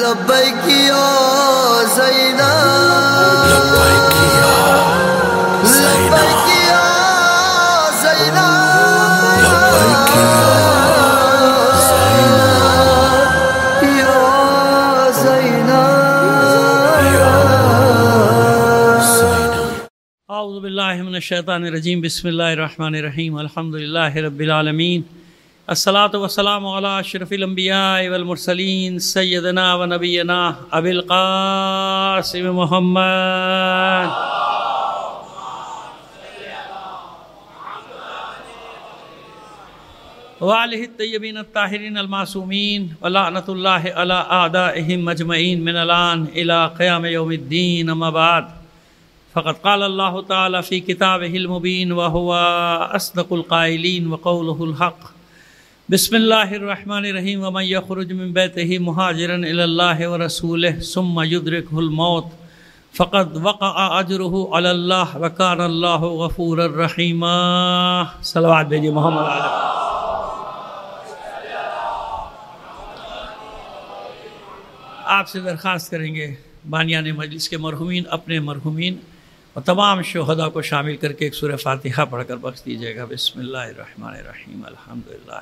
لبیک یا زینب لبیک یا لبیک یا زینب لبیک یا زینب. اعوذ باللہ من الشیطان الرجیم. بسم اللہ الرحمن الرحیم. الحمدللہ رب العالمین. الصلاۃ والسلام علی اشرف الانبیاء والمرسلین سیدنا و نبینا ابی القاسم محمد وآلہ الطیبین الطاہرین المعصومین ولعنۃ اللہ علی اعدائہم اجمعین من الآن الی قیام یوم الدین. اما بعد فقد قال اللہ تعالی فی کتابہ المبین وہو اصدق القائلین وقولہ الحق. بسم اللہ الرحمن الرحیم. ومن یخرج من بیتہ مہاجرا الی اللہ ورسولہ ثم یدرکہ الموت فقد وقع اجرہ علی اللہ وکان اللہ غفورا رحیما. صلوات بھیجیے محمد علیہ. آپ سے درخواست کریں گے بانیان مجلس کے مرحومین اپنے مرحومین اور تمام شہداء کو شامل کر کے ایک سورہ فاتحہ پڑھ کر بخش دیجیے گا. بسم اللہ الرحمن الرحیم. الحمدللہ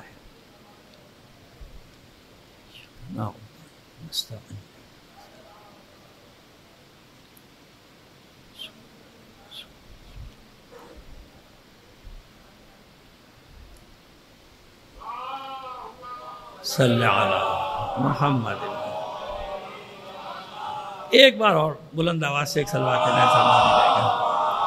صلی علی محمد. ایک بار اور بلند آواز سے ایک صلوات نبی فرمانے جائے گا.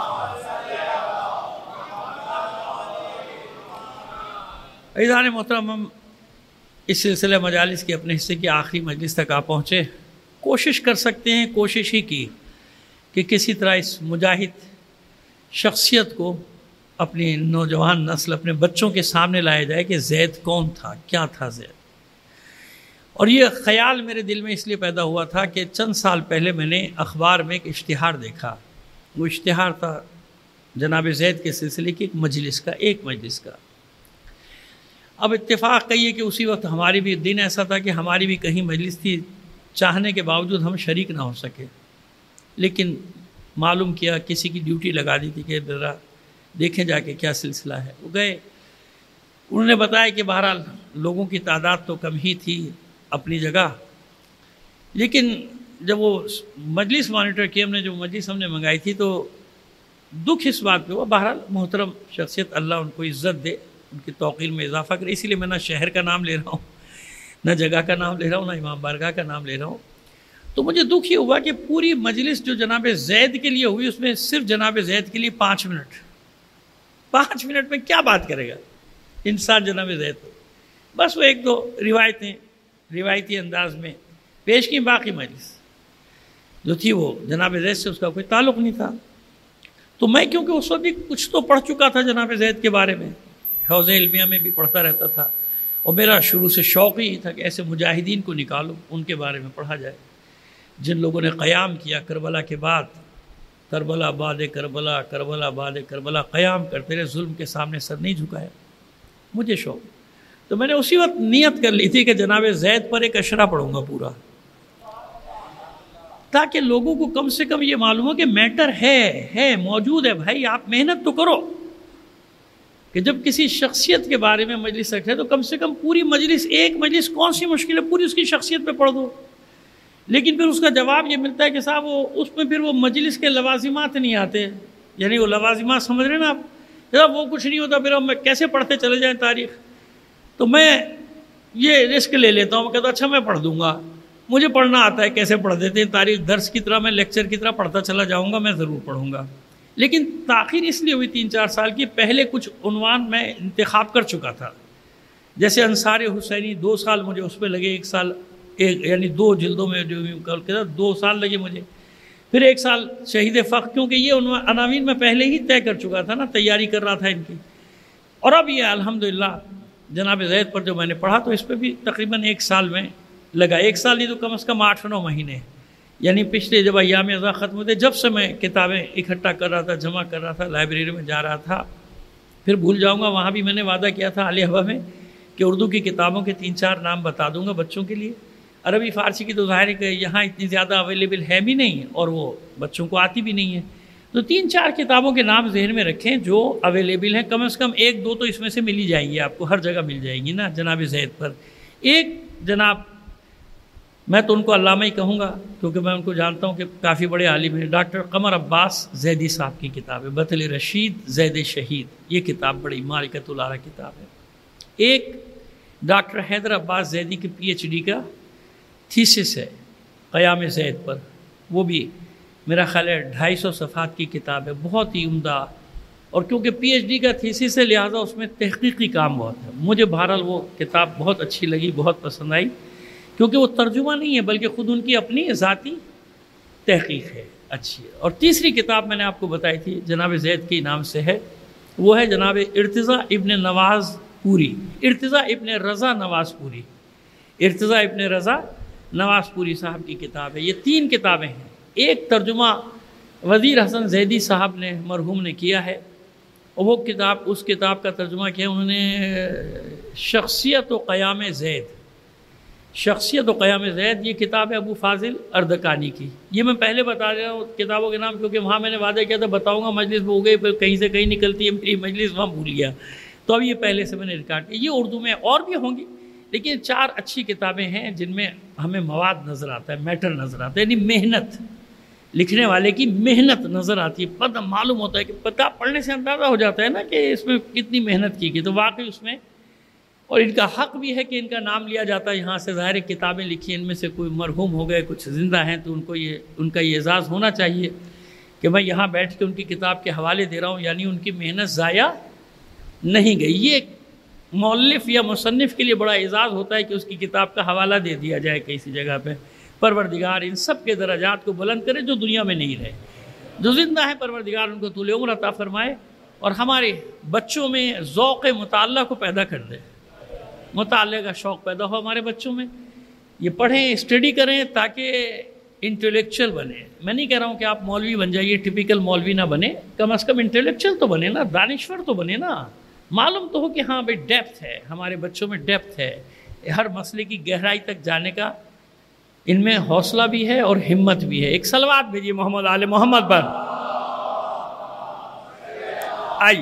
عزیزان محترم، ہم اس سلسلہ مجالس کی اپنے حصے کی آخری مجلس تک آپ پہنچے. کوشش کر سکتے ہیں، کوشش ہی کی کہ کسی طرح اس مجاہد شخصیت کو اپنی نوجوان نسل، اپنے بچوں کے سامنے لایا جائے کہ زید کون تھا، کیا تھا زید. اور یہ خیال میرے دل میں اس لیے پیدا ہوا تھا کہ چند سال پہلے میں نے اخبار میں ایک اشتہار دیکھا. وہ اشتہار تھا جناب زید کے سلسلے کی ایک مجلس کا. اب اتفاق کہیے کہ اسی وقت ہماری بھی دن ایسا تھا کہ ہماری بھی کہیں مجلس تھی، چاہنے کے باوجود ہم شریک نہ ہو سکے. لیکن معلوم کیا کسی کی ڈیوٹی لگا دی تھی کہ ذرا دیکھیں جا کے کیا سلسلہ ہے. وہ گئے، انہوں نے بتایا کہ بہرحال لوگوں کی تعداد تو کم ہی تھی اپنی جگہ، لیکن جب وہ مجلس مانیٹر کی ہم نے جو مجلس ہم نے منگائی تھی تو دکھ اس بات پہ ہوا. بہرحال محترم شخصیت، اللہ ان کو عزت دے، ان کی توقیر میں اضافہ کرے. اسی لیے میں نہ شہر کا نام لے رہا ہوں، نہ جگہ کا نام لے رہا ہوں، نہ امام بارگاہ کا نام لے رہا ہوں. تو مجھے دکھ یہ ہوا کہ پوری مجلس جو جناب زید کے لیے ہوئی اس میں صرف جناب زید کے لیے 5 منٹ میں کیا بات کرے گا انسان جناب زید کو. بس وہ ایک دو روایتی انداز میں پیش کی. باقی مجلس جو تھی وہ جناب زید سے اس کا کوئی تعلق نہیں تھا. تو میں کیونکہ اس وقت بھی کچھ تو پڑھ چکا تھا جناب زید کے بارے میں، حوض علمیہ میں بھی پڑھتا رہتا تھا، اور میرا شروع سے شوق ہی تھا کہ ایسے مجاہدین کو نکالو، ان کے بارے میں پڑھا جائے جن لوگوں نے قیام کیا کربلا کے بعد. کربلا بعد کربلا، کربلا بعد کربلا قیام کرتے رہے، ظلم کے سامنے سر نہیں جھکایا. مجھے شوق، تو میں نے اسی وقت نیت کر لی تھی کہ جناب زید پر ایک اشرا پڑھوں گا پورا، تاکہ لوگوں کو کم سے کم یہ معلوم ہو کہ میٹر ہے موجود ہے. بھائی آپ محنت تو کرو کہ جب کسی شخصیت کے بارے میں مجلس رکھے تو کم سے کم پوری مجلس، ایک مجلس کون سی مشکل ہے، پوری اس کی شخصیت پہ پڑھ دو. لیکن پھر اس کا جواب یہ ملتا ہے کہ صاحب وہ اس میں پھر وہ مجلس کے لوازمات نہیں آتے. یعنی وہ لوازمات سمجھ رہے ہیں نا آپ، جب وہ کچھ نہیں ہوتا پھر ہم کیسے پڑھتے چلے جائیں تاریخ. تو میں یہ رسک لے لیتا ہوں، میں کہتا ہوں اچھا میں پڑھ دوں گا، مجھے پڑھنا آتا ہے، کیسے پڑھ دیتے ہیں تاریخ درس کی طرح، میں لیکچر کی طرح پڑھتا چلا جاؤں گا، میں ضرور پڑھوں گا. لیکن تاخیر اس لیے ہوئی 3-4 سال کی. پہلے کچھ عنوان میں انتخاب کر چکا تھا، جیسے انصار حسینی 2 سال مجھے اس پہ لگے، 1 سال یعنی 2 جلدوں میں جو کہتا 2 سال لگے مجھے، پھر 1 سال شہید فخر، کیونکہ یہ عناوین میں پہلے ہی طے کر چکا تھا نا، تیاری کر رہا تھا ان کی. اور اب یہ الحمدللہ جناب زید پر جو میں نے پڑھا تو اس پہ بھی تقریباً 1 سال میں لگا. 1 سال نہیں تو کم از کم 8-9 مہینے. یعنی پچھلے جب ایام ازاں ختم ہوتے جب سے میں کتابیں اکٹھا کر رہا تھا، جمع کر رہا تھا، لائبریری میں جا رہا تھا. پھر بھول جاؤں گا، وہاں بھی میں نے وعدہ کیا تھا علی ہوا میں کہ اردو کی کتابوں کے 3-4 نام بتا دوں گا بچوں کے لیے. عربی فارسی کی تو ظاہر ہے کہ یہاں اتنی زیادہ اویلیبل ہے بھی نہیں اور وہ بچوں کو آتی بھی نہیں ہے. تو 3-4 کتابوں کے نام ذہن میں رکھیں جو اویلیبل ہیں، کم از کم 1-2 تو اس میں سے مل ہی جائیں گی آپ کو، ہر جگہ مل جائیں گی نا جناب زید پر. ایک جناب، میں تو ان کو علامہ ہی کہوں گا کیونکہ میں ان کو جانتا ہوں کہ کافی بڑے عالم ہیں، ڈاکٹر قمر عباس زیدی صاحب کی کتاب ہے بطل رشید زید شہید. یہ کتاب بڑی معرکۃ الاعلیٰ کتاب ہے. ایک ڈاکٹر حیدر عباس زیدی کی PhD کا تھیسس ہے قیام زید پر، وہ بھی میرا خیال ہے 250 صفحات کی کتاب ہے، بہت ہی عمدہ. اور کیونکہ PhD کا تھیسس ہے لہٰذا اس میں تحقیقی کام بہت ہے. مجھے بہرحال وہ کتاب بہت اچھی لگی، بہت پسند آئی، کیونکہ وہ ترجمہ نہیں ہے بلکہ خود ان کی اپنی ذاتی تحقیق ہے، اچھی ہے. اور تیسری کتاب میں نے آپ کو بتائی تھی جناب زید کے نام سے ہے، وہ ہے جناب ارتضیٰ ابن نواز پوری، ارتضیٰ ابن رضا نواز پوری، ارتضیٰ ابن رضا نواز پوری صاحب کی کتاب ہے. یہ 3 کتابیں ہیں. ایک ترجمہ وزیر حسن زیدی صاحب نے مرحوم نے کیا ہے، اور وہ کتاب، اس کتاب کا ترجمہ کیا انہوں نے شخصیت و قیام زید. شخصیت و قیام زید یہ کتاب ہے ابو فاضل اردکانی کی. یہ میں پہلے بتا رہا ہوں کتابوں کے نام کیونکہ وہاں میں نے وعدہ کیا تھا بتاؤں گا، مجلس میں ہو گئی پھر کہیں سے کہیں نکلتی ہے میری مجلس، وہاں بھول گیا. تو اب یہ پہلے سے میں نے ریکارڈ کیا. یہ اردو میں اور بھی ہوں گی لیکن 4 اچھی کتابیں ہیں جن میں ہمیں مواد نظر آتا ہے، میٹر نظر آتا ہے، یعنی محنت، لکھنے والے کی محنت نظر آتی ہے. پتہ معلوم ہوتا ہے کہ پتہ پڑھنے سے اندازہ ہو جاتا ہے نا کہ اس میں کتنی محنت کی گئی. تو واقعی اس میں، اور ان کا حق بھی ہے کہ ان کا نام لیا جاتا ہے یہاں سے. ظاہر کتابیں لکھی ان میں سے کوئی مرحوم ہو گئے، کچھ زندہ ہیں تو ان کا یہ اعزاز ہونا چاہیے کہ میں یہاں بیٹھ کے ان کی کتاب کے حوالے دے رہا ہوں، یعنی ان کی محنت ضائع نہیں گئی. یہ مؤلف یا مصنف کے لیے بڑا اعزاز ہوتا ہے کہ اس کی کتاب کا حوالہ دے دیا جائے کسی جگہ پہ. پروردگار ان سب کے درجات کو بلند کرے جو دنیا میں نہیں رہے، جو زندہ ہے پروردگار ان کو طول عمر عطا فرمائے، اور ہمارے بچوں میں ذوق مطالعہ کو پیدا کر دے، مطالعے کا شوق پیدا ہو ہمارے بچوں میں. یہ پڑھیں، اسٹڈی کریں تاکہ انٹلیکچوئل بنے. میں نہیں کہہ رہا ہوں کہ آپ مولوی بن جائیے، ٹپیکل مولوی نہ بنے، کم از کم انٹلیکچوئل تو بنے نا، دانشور تو بنے نا. معلوم تو ہو کہ ہاں بھائی ڈیپتھ ہے، ہمارے بچوں میں ڈیپتھ ہے، ہر مسئلے کی گہرائی تک جانے کا ان میں حوصلہ بھی ہے اور ہمت بھی ہے. ایک صلوات بھیجیے محمد آل محمد پر. آئیے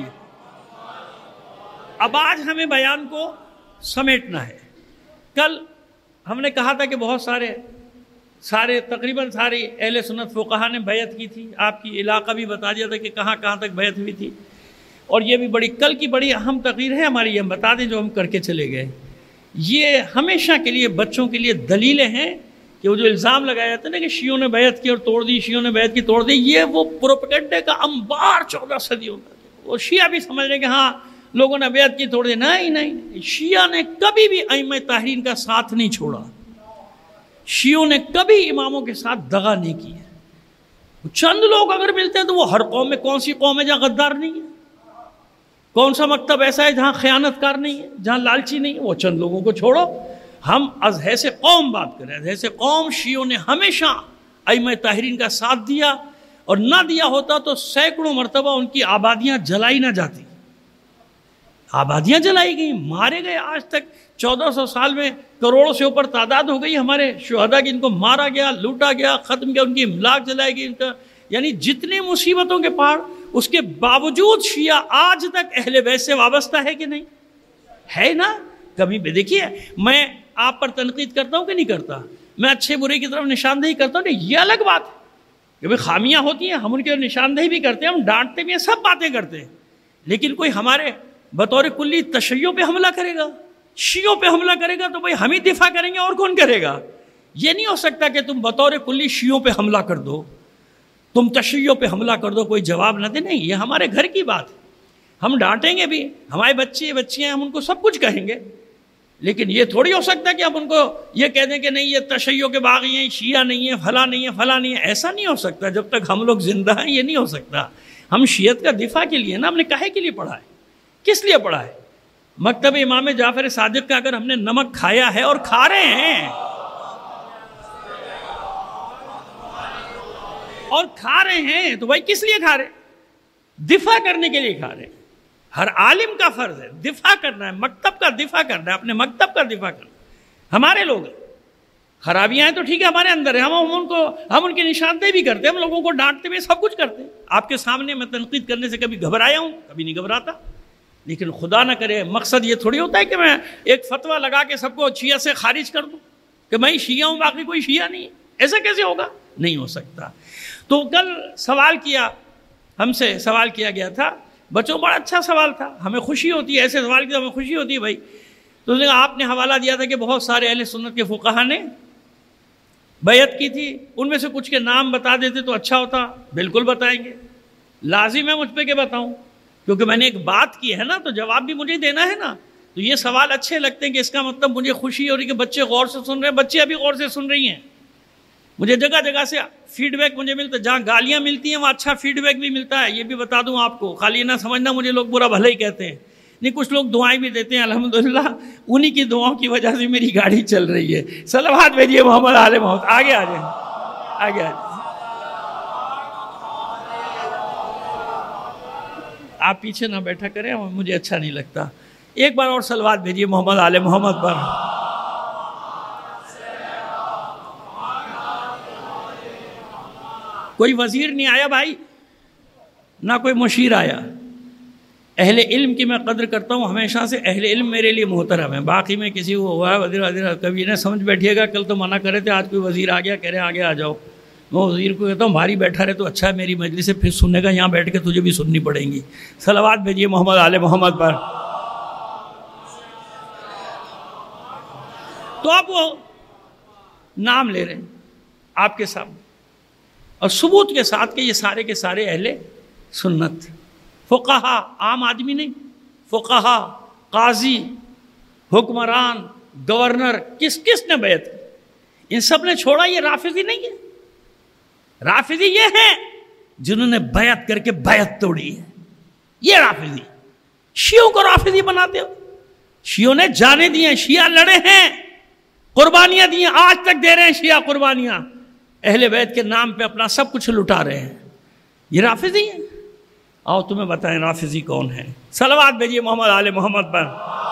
اب آج ہمیں بیان کو سمیٹنا ہے. کل ہم نے کہا تھا کہ بہت سارے تقریباً ساری اہل سنت فقہا نے بیعت کی تھی. آپ کی علاقہ بھی بتا دیا تھا کہ کہاں کہاں تک بیعت ہوئی تھی. اور یہ بھی کل کی بڑی اہم تقریر ہے ہماری، یہ ہم بتا دیں جو ہم کر کے چلے گئے. یہ ہمیشہ کے لیے بچوں کے لیے دلیلیں ہیں کہ وہ جو الزام لگایا جاتا ہے نا کہ شیعوں نے بیعت کی اور توڑ دی، شیعوں نے بیعت کی توڑ دی، یہ وہ پروپیگنڈے کا انبار 14 صدیوں کا. وہ شیعہ بھی سمجھ رہے ہیں کہ ہاں لوگوں نے بیعت کی توڑ دی. نہیں، شیعہ نے کبھی بھی ائمہ طاہرین کا ساتھ نہیں چھوڑا. شیعوں نے کبھی اماموں کے ساتھ دغا نہیں کی ہے. چند لوگ اگر ملتے ہیں تو وہ ہر قوم میں، کون سی قوم ہے جہاں غدار نہیں ہے؟ کون سا مکتب ایسا ہے جہاں خیانت کار نہیں ہے، جہاں لالچی نہیں ہے؟ وہ چند لوگوں کو چھوڑو. ہم از حیث قوم بات کریں. از حیث قوم شیعوں نے ہمیشہ ائمہ طاہرین کا ساتھ دیا، اور نہ دیا ہوتا تو سینکڑوں مرتبہ ان کی آبادیاں جلائی نہ جاتی. آبادیاں جلائی گئیں، مارے گئے. آج تک 1400 سال میں کروڑوں سے اوپر تعداد ہو گئی ہمارے شہداء کی، ان کو مارا گیا، لوٹا گیا، ختم کیا، ان کی املاک جلائی گئی. ان کا یعنی جتنے مصیبتوں کے پہاڑ، اس کے باوجود شیعہ آج تک اہل بیت سے وابستہ ہے کہ نہیں ہے نا. کبھی بھی دیکھیے، میں آپ پر تنقید کرتا ہوں کہ نہیں کرتا، میں اچھے برے کی طرف نشاندہی کرتا ہوں، نہیں یہ الگ بات ہے کہ بھئی خامیاں ہوتی ہیں، ہم ان کی نشاندہی بھی کرتے ہیں، ہم ڈانٹتے بھی ہیں، سب باتیں کرتے ہیں. لیکن کوئی ہمارے بطور کلی تشیع پہ حملہ کرے گا، شیعوں پہ حملہ کرے گا تو بھئی ہم ہی دفاع کریں گے، اور کون کرے گا؟ یہ نہیں ہو سکتا کہ تم بطور کلی شیعوں پہ حملہ کر دو، تم تشیع پہ حملہ کر دو، کوئی جواب نہ دے. نہیں، یہ ہمارے گھر کی بات ہے، ہم ڈانٹیں گے بھی، ہمارے بچے بچیاں ہیں، ہم ان کو سب کچھ کہیں گے. لیکن یہ تھوڑی ہو سکتا کہ ہم ان کو یہ کہہ دیں کہ نہیں یہ تشیع کے باغی ہیں، شیعہ نہیں ہیں، فلاں نہیں ہے، فلاں نہیں ہے. ایسا نہیں ہو سکتا جب تک ہم لوگ زندہ ہیں، یہ نہیں ہو سکتا. ہم شیعت کا دفاع کے لیے نا، ہم نے کہے کے لیے پڑھا ہے، کس لیے پڑھا ہے؟ مکتب امام جعفر صادق کا اگر ہم نے نمک کھایا ہے اور کھا رہے ہیں تو بھائی کس لیے کھا رہے ہیں؟ دفاع کرنے کے لیے کھا رہے ہیں. ہر عالم کا فرض ہے دفاع کرنا ہے، مکتب کا دفاع کرنا ہے، اپنے مکتب کا دفاع کرنا ہے. ہمارے لوگ ہیں، خرابیاں ہیں تو ٹھیک ہے ہمارے اندر ہے، ہم ان کی نشاندہی بھی کرتے ہیں، ہم لوگوں کو ڈانٹتے بھی سب کچھ کرتے ہیں۔ آپ کے سامنے میں تنقید کرنے سے کبھی گھبرایا ہوں؟ کبھی نہیں گھبراتا۔ لیکن خدا نہ کرے مقصد یہ تھوڑی ہوتا ہے کہ میں ایک فتویٰ لگا کے سب کو شیعہ سے خارج کر دوں کہ میں شیعہ ہوں باقی کوئی شیعہ نہیں ہے۔ ایسا کیسے ہوگا؟ نہیں ہو سکتا۔ تو کل سوال کیا، ہم سے سوال کیا گیا تھا، بچوں بڑا اچھا سوال تھا، ہمیں خوشی ہوتی ہے ایسے سوال کی، تو ہمیں خوشی ہوتی ہے بھائی۔ تو اس نے کہا آپ نے حوالہ دیا تھا کہ بہت سارے اہل سنت کے فقہا نے بیعت کی تھی، ان میں سے کچھ کے نام بتا دیتے تو اچھا ہوتا۔ بالکل بتائیں گے، لازم ہے مجھ پہ کہ بتاؤں، کیونکہ میں نے ایک بات کی ہے نا، تو جواب بھی مجھے دینا ہے نا۔ تو یہ سوال اچھے لگتے ہیں کہ اس کا مطلب مجھے خوشی ہو رہی کہ بچے غور سے سن رہے ہیں، بچے ابھی غور سے سن رہی ہیں۔ مجھے جگہ جگہ سے فیڈ بیک مجھے ملتا ہے، جہاں گالیاں ملتی ہیں وہاں اچھا فیڈ بیک بھی ملتا ہے، یہ بھی بتا دوں آپ کو، خالی نہ سمجھنا مجھے لوگ برا بھلا ہی کہتے ہیں، نہیں کچھ لوگ دعائیں بھی دیتے ہیں، الحمدللہ انہی کی دعاؤں کی وجہ سے میری گاڑی چل رہی ہے۔ صلوات بھیجیے محمد آل محمد۔ آگے آ جائیں، آگے آ جائیں۔ آپ پیچھے نہ بیٹھا کریں، مجھے اچھا نہیں لگتا۔ ایک بار اور صلوات بھیجیے محمد آل محمد پر۔ کوئی وزیر نہیں آیا بھائی، نہ کوئی مشیر آیا۔ اہل علم کی میں قدر کرتا ہوں ہمیشہ سے، اہل علم میرے لیے محترم ہے۔ باقی میں کسی کو ہوا ہے وزیر کبھی نہ سمجھ بیٹھیے گا، کل تو منع کرے تھے، آج کوئی وزیر آ گیا کہہ رہے آگے آ جاؤ، میں وزیر کو کہتا ہوں بھاری بیٹھا رہے تو اچھا ہے، میری مجلس سے پھر سننے کا، یہاں بیٹھ کے تجھے بھی سننی پڑیں گی۔ صلوات بھیجیے محمد آل محمد پر۔ تو آپ وہ نام لے رہے ہیں آپ کے سامنے اور ثبوت کے ساتھ کہ یہ سارے کے سارے اہل سنت، فقہا، عام آدمی نہیں، فقہا، قاضی، حکمران، گورنر، کس نے بیعت کی؟ ان سب نے چھوڑا۔ یہ رافضی نہیں ہے، رافضی یہ ہیں جنہوں نے بیعت کر کے بیعت توڑی ہے، یہ رافضی۔ شیعوں کو رافضی بناتے ہو؟ شیعوں نے جانے دی ہیں، شیعہ لڑے ہیں، قربانیاں دی ہیں، آج تک دے رہے ہیں شیعہ قربانیاں، اہل بیت کے نام پہ اپنا سب کچھ لٹا رہے ہیں، یہ رافضی ہیں۔ آؤ تمہیں بتائیں رافضی کون ہے۔ صلوات بھیجیے محمد آل محمد پر۔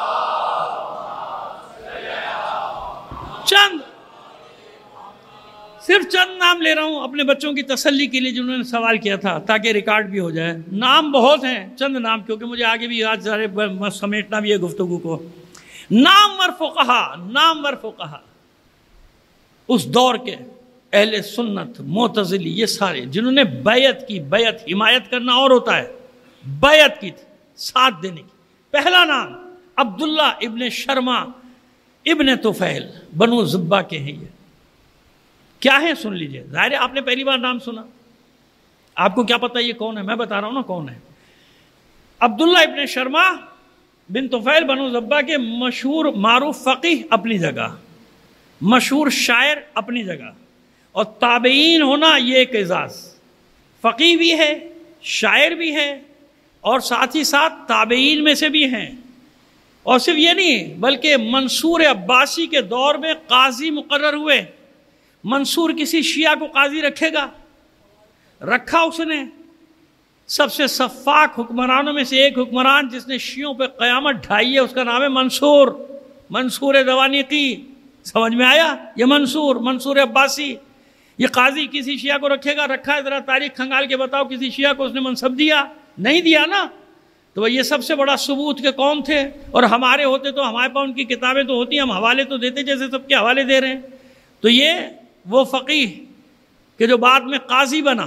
صرف چند نام لے رہا ہوں اپنے بچوں کی تسلی کے لیے جنہوں نے سوال کیا تھا، تاکہ ریکارڈ بھی ہو جائے۔ نام بہت ہیں، چند نام، کیونکہ مجھے آگے بھی آج سارے سمیٹنا بھی ہے گفتگو کو۔ نامور فقہا اس دور کے اہل سنت، معتزلی، یہ سارے جنہوں نے بیعت کی۔ بیعت حمایت کرنا اور ہوتا ہے، بیعت کی تھی، ساتھ دینے کی۔ پہلا نام عبداللہ ابن شرما ابن طفیل، بنو زبہ کے ہیں۔ یہ کیا ہے سن لیجئے، ظاہر ہے آپ نے پہلی بار نام سنا، آپ کو کیا پتہ یہ کون ہے، میں بتا رہا ہوں نا کون ہے۔ عبداللہ ابن شرما بن طفیل بنو زبہ کے مشہور معروف فقیہ اپنی جگہ، مشہور شاعر اپنی جگہ، اور تابعین ہونا یہ ایک اعزاز۔ فقیہ بھی ہے، شاعر بھی ہے، اور ساتھ ہی ساتھ تابعین میں سے بھی ہیں۔ اور صرف یہ نہیں بلکہ منصور عباسی کے دور میں قاضی مقرر ہوئے۔ منصور کسی شیعہ کو قاضی رکھے گا؟ رکھا اس نے۔ سب سے سفاک حکمرانوں میں سے ایک حکمران جس نے شیعوں پہ قیامت ڈھائی ہے، اس کا نام ہے منصور دوانیقی۔ سمجھ میں آیا؟ یہ منصور عباسی، یہ قاضی کسی شیعہ کو رکھے گا؟ رکھا ہے؟ ذرا تاریخ کھنگال کے بتاؤ کسی شیعہ کو اس نے منصب دیا؟ نہیں دیا نا۔ تو یہ سب سے بڑا ثبوت کہ کون تھے، اور ہمارے ہوتے تو ہمارے پاس ان کی کتابیں تو ہوتی، ہم حوالے تو دیتے جیسے سب کے حوالے دے رہے ہیں۔ تو یہ وہ فقیہ کہ جو بعد میں قاضی بنا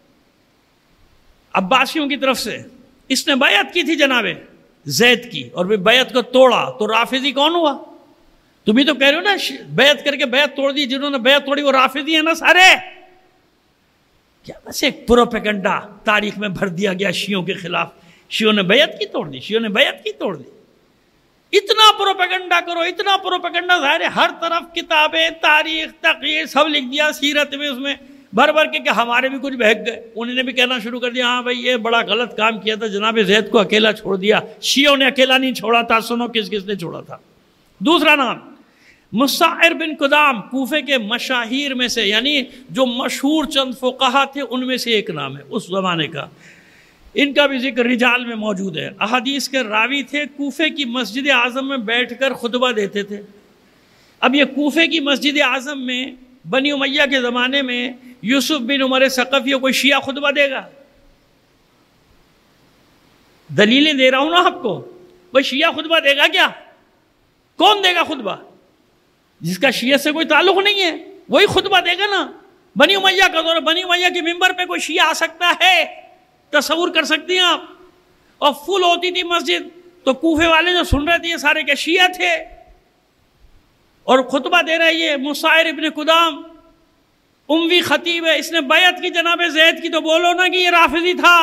عباسیوں کی طرف سے، اس نے بیعت کی تھی جناب زید کی، اور پھر بیعت کو توڑا، تو رافضی کون ہوا؟ تم ہی تو کہہ رہے ہو نا بیعت کر کے بیعت توڑ دی، جنہوں نے بیعت توڑی وہ رافضی ہیں نا سارے۔ کیا بس ایک پروپیگنڈا تاریخ میں بھر دیا گیا شیعوں کے خلاف، شیعوں نے بیعت کی توڑ دی، شیعوں نے بیعت کی توڑ دی۔ اتنا پروپیگنڈا کرو، اتنا پروپیگنڈا، ظاہر ہے ہر طرف کتابیں، تاریخ، تقریر سب لکھ دیا، سیرت میں اس میں بھر بھر کے کہ ہمارے بھی کچھ بہک گئے۔ انہوں نے بھی کہنا شروع کر دیا ہاں بھائی یہ بڑا غلط کام کیا تھا، جناب زید کو اکیلا چھوڑ دیا۔ شیعوں نے اکیلا نہیں چھوڑا تھا، سنو کس کس نے چھوڑا تھا۔ دوسرا نام مسعر بن قدام، کوفے کے مشاہیر میں سے، یعنی جو مشہور چند فقہا تھے ان میں سے ایک نام ہے اس زمانے کا۔ ان کا بھی ذکر رجال میں موجود ہے، احادیث کے راوی تھے، کوفے کی مسجد اعظم میں بیٹھ کر خطبہ دیتے تھے۔ اب یہ کوفے کی مسجد اعظم میں بنی امیہ کے زمانے میں یوسف بن عمر ثقفی کوئی شیعہ خطبہ دے گا؟ دلیلیں دے رہا ہوں نا آپ کو. کوئی شیعہ خطبہ دے گا کیا؟ کون دے گا خطبہ؟ جس کا شیعہ سے کوئی تعلق نہیں ہے وہی خطبہ دے گا نا. بنی امیہ کا دور، بنی امیہ کے ممبر پہ کوئی شیعہ آ سکتا ہے؟ تصور کر سکتی ہیں آپ؟ اور فل ہوتی تھی مسجد تو کوفے والے جو سن رہے تھے یہ سارے کے شیعہ تھے. اور خطبہ دے رہے یہ مصعر ابن قدام اموی خطیب ہے، اس نے بیعت کی جناب زید کی، تو بولو نا کہ یہ رافضی تھا.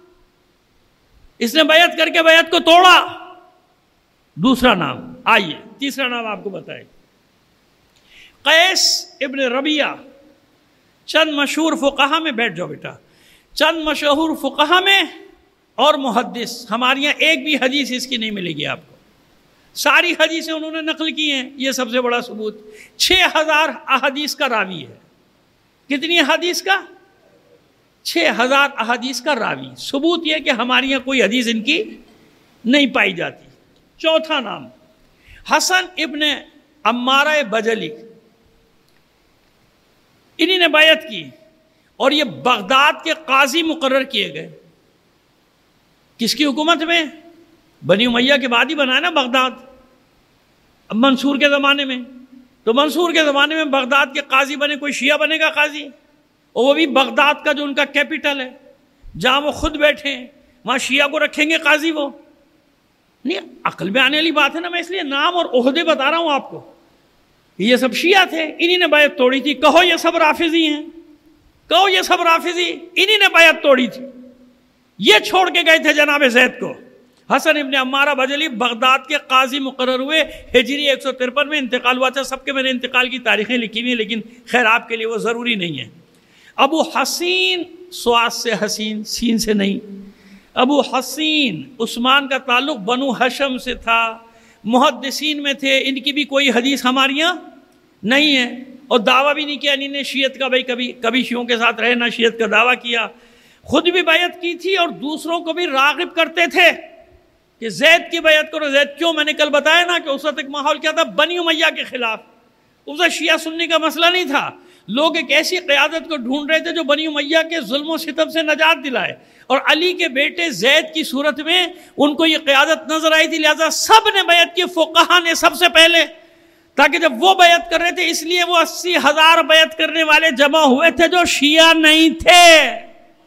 اس نے بیعت کر کے بیعت کو توڑا. دوسرا نام. آئیے تیسرا نام آپ کو بتائیں. قیس ابن ربیعہ. چند مشہور فقہا میں، بیٹھ جاؤ بیٹا، چند مشہور فقہا میں اور محدث. ہمارے یہاں ایک بھی حدیث اس کی نہیں ملے گی آپ کو. ساری حدیثیں انہوں نے نقل کی ہیں. یہ سب سے بڑا ثبوت. 6000 احادیث کا راوی ہے. کتنی احادیث کا؟ 6000 احادیث کا راوی. ثبوت یہ کہ ہمارے یہاں کوئی حدیث ان کی نہیں پائی جاتی. چوتھا نام حسن ابن عمارہ بجلی. انہی نے بیعت کی اور یہ بغداد کے قاضی مقرر کیے گئے. کس کی حکومت میں؟ بنی امیہ کے بعد ہی بنا نا بغداد. اب منصور کے زمانے میں، تو منصور کے زمانے میں بغداد کے قاضی بنے. کوئی شیعہ بنے گا قاضی؟ اور وہ بھی بغداد کا جو ان کا کیپٹل ہے، جہاں وہ خود بیٹھے ہیں، وہاں شیعہ کو رکھیں گے قاضی؟ وہ نہیں. عقل میں آنے والی بات ہے نا. میں اس لیے نام اور عہدے بتا رہا ہوں آپ کو. یہ سب شیعہ تھے، انہی نے بیعت توڑی تھی. کہو یہ سب رافضی ہیں، کہو یہ سب رافضی، انہی نے بیعت توڑی تھی. یہ چھوڑ کے گئے تھے جناب زید کو. حسن ابن عمارہ بجلی بغداد کے قاضی مقرر ہوئے. ہجری 153 میں انتقال ہوا تھا. سب کے میں نے انتقال کی تاریخیں لکھی ہوئی ہیں، لیکن خیر آپ کے لیے وہ ضروری نہیں ہے. ابو حسین، سواد سے حسین، سین سے نہیں. ابو حسین عثمان کا تعلق بنو ہشم سے تھا. محدثین میں تھے. ان کی بھی کوئی حدیث ہمارے یہاں نہیں ہے. اور دعویٰ بھی نہیں کیا انہوں نے شیعت کا. بھائی کبھی شیعوں کے ساتھ رہے، نہ شیعت کا دعویٰ کیا. خود بھی بیعت کی تھی اور دوسروں کو بھی راغب کرتے تھے کہ زید کی بیعت کرو. زید کیوں؟ میں نے کل بتایا نا کہ اس وقت ایک ماحول کیا تھا؟ بنی امیہ کے خلاف. اس وقت شیعہ سنی کا مسئلہ نہیں تھا. لوگ ایک ایسی قیادت کو ڈھونڈ رہے تھے جو بنی امیہ کے ظلم و ستم سے نجات دلائے. اور علی کے بیٹے زید کی صورت میں ان کو یہ قیادت نظر آئی تھی، لہذا سب نے بیعت کی. فقہا نے سب سے پہلے، تاکہ جب وہ بیعت کر رہے تھے، اس لیے وہ 80,000 بیعت کرنے والے جمع ہوئے تھے جو شیعہ نہیں تھے.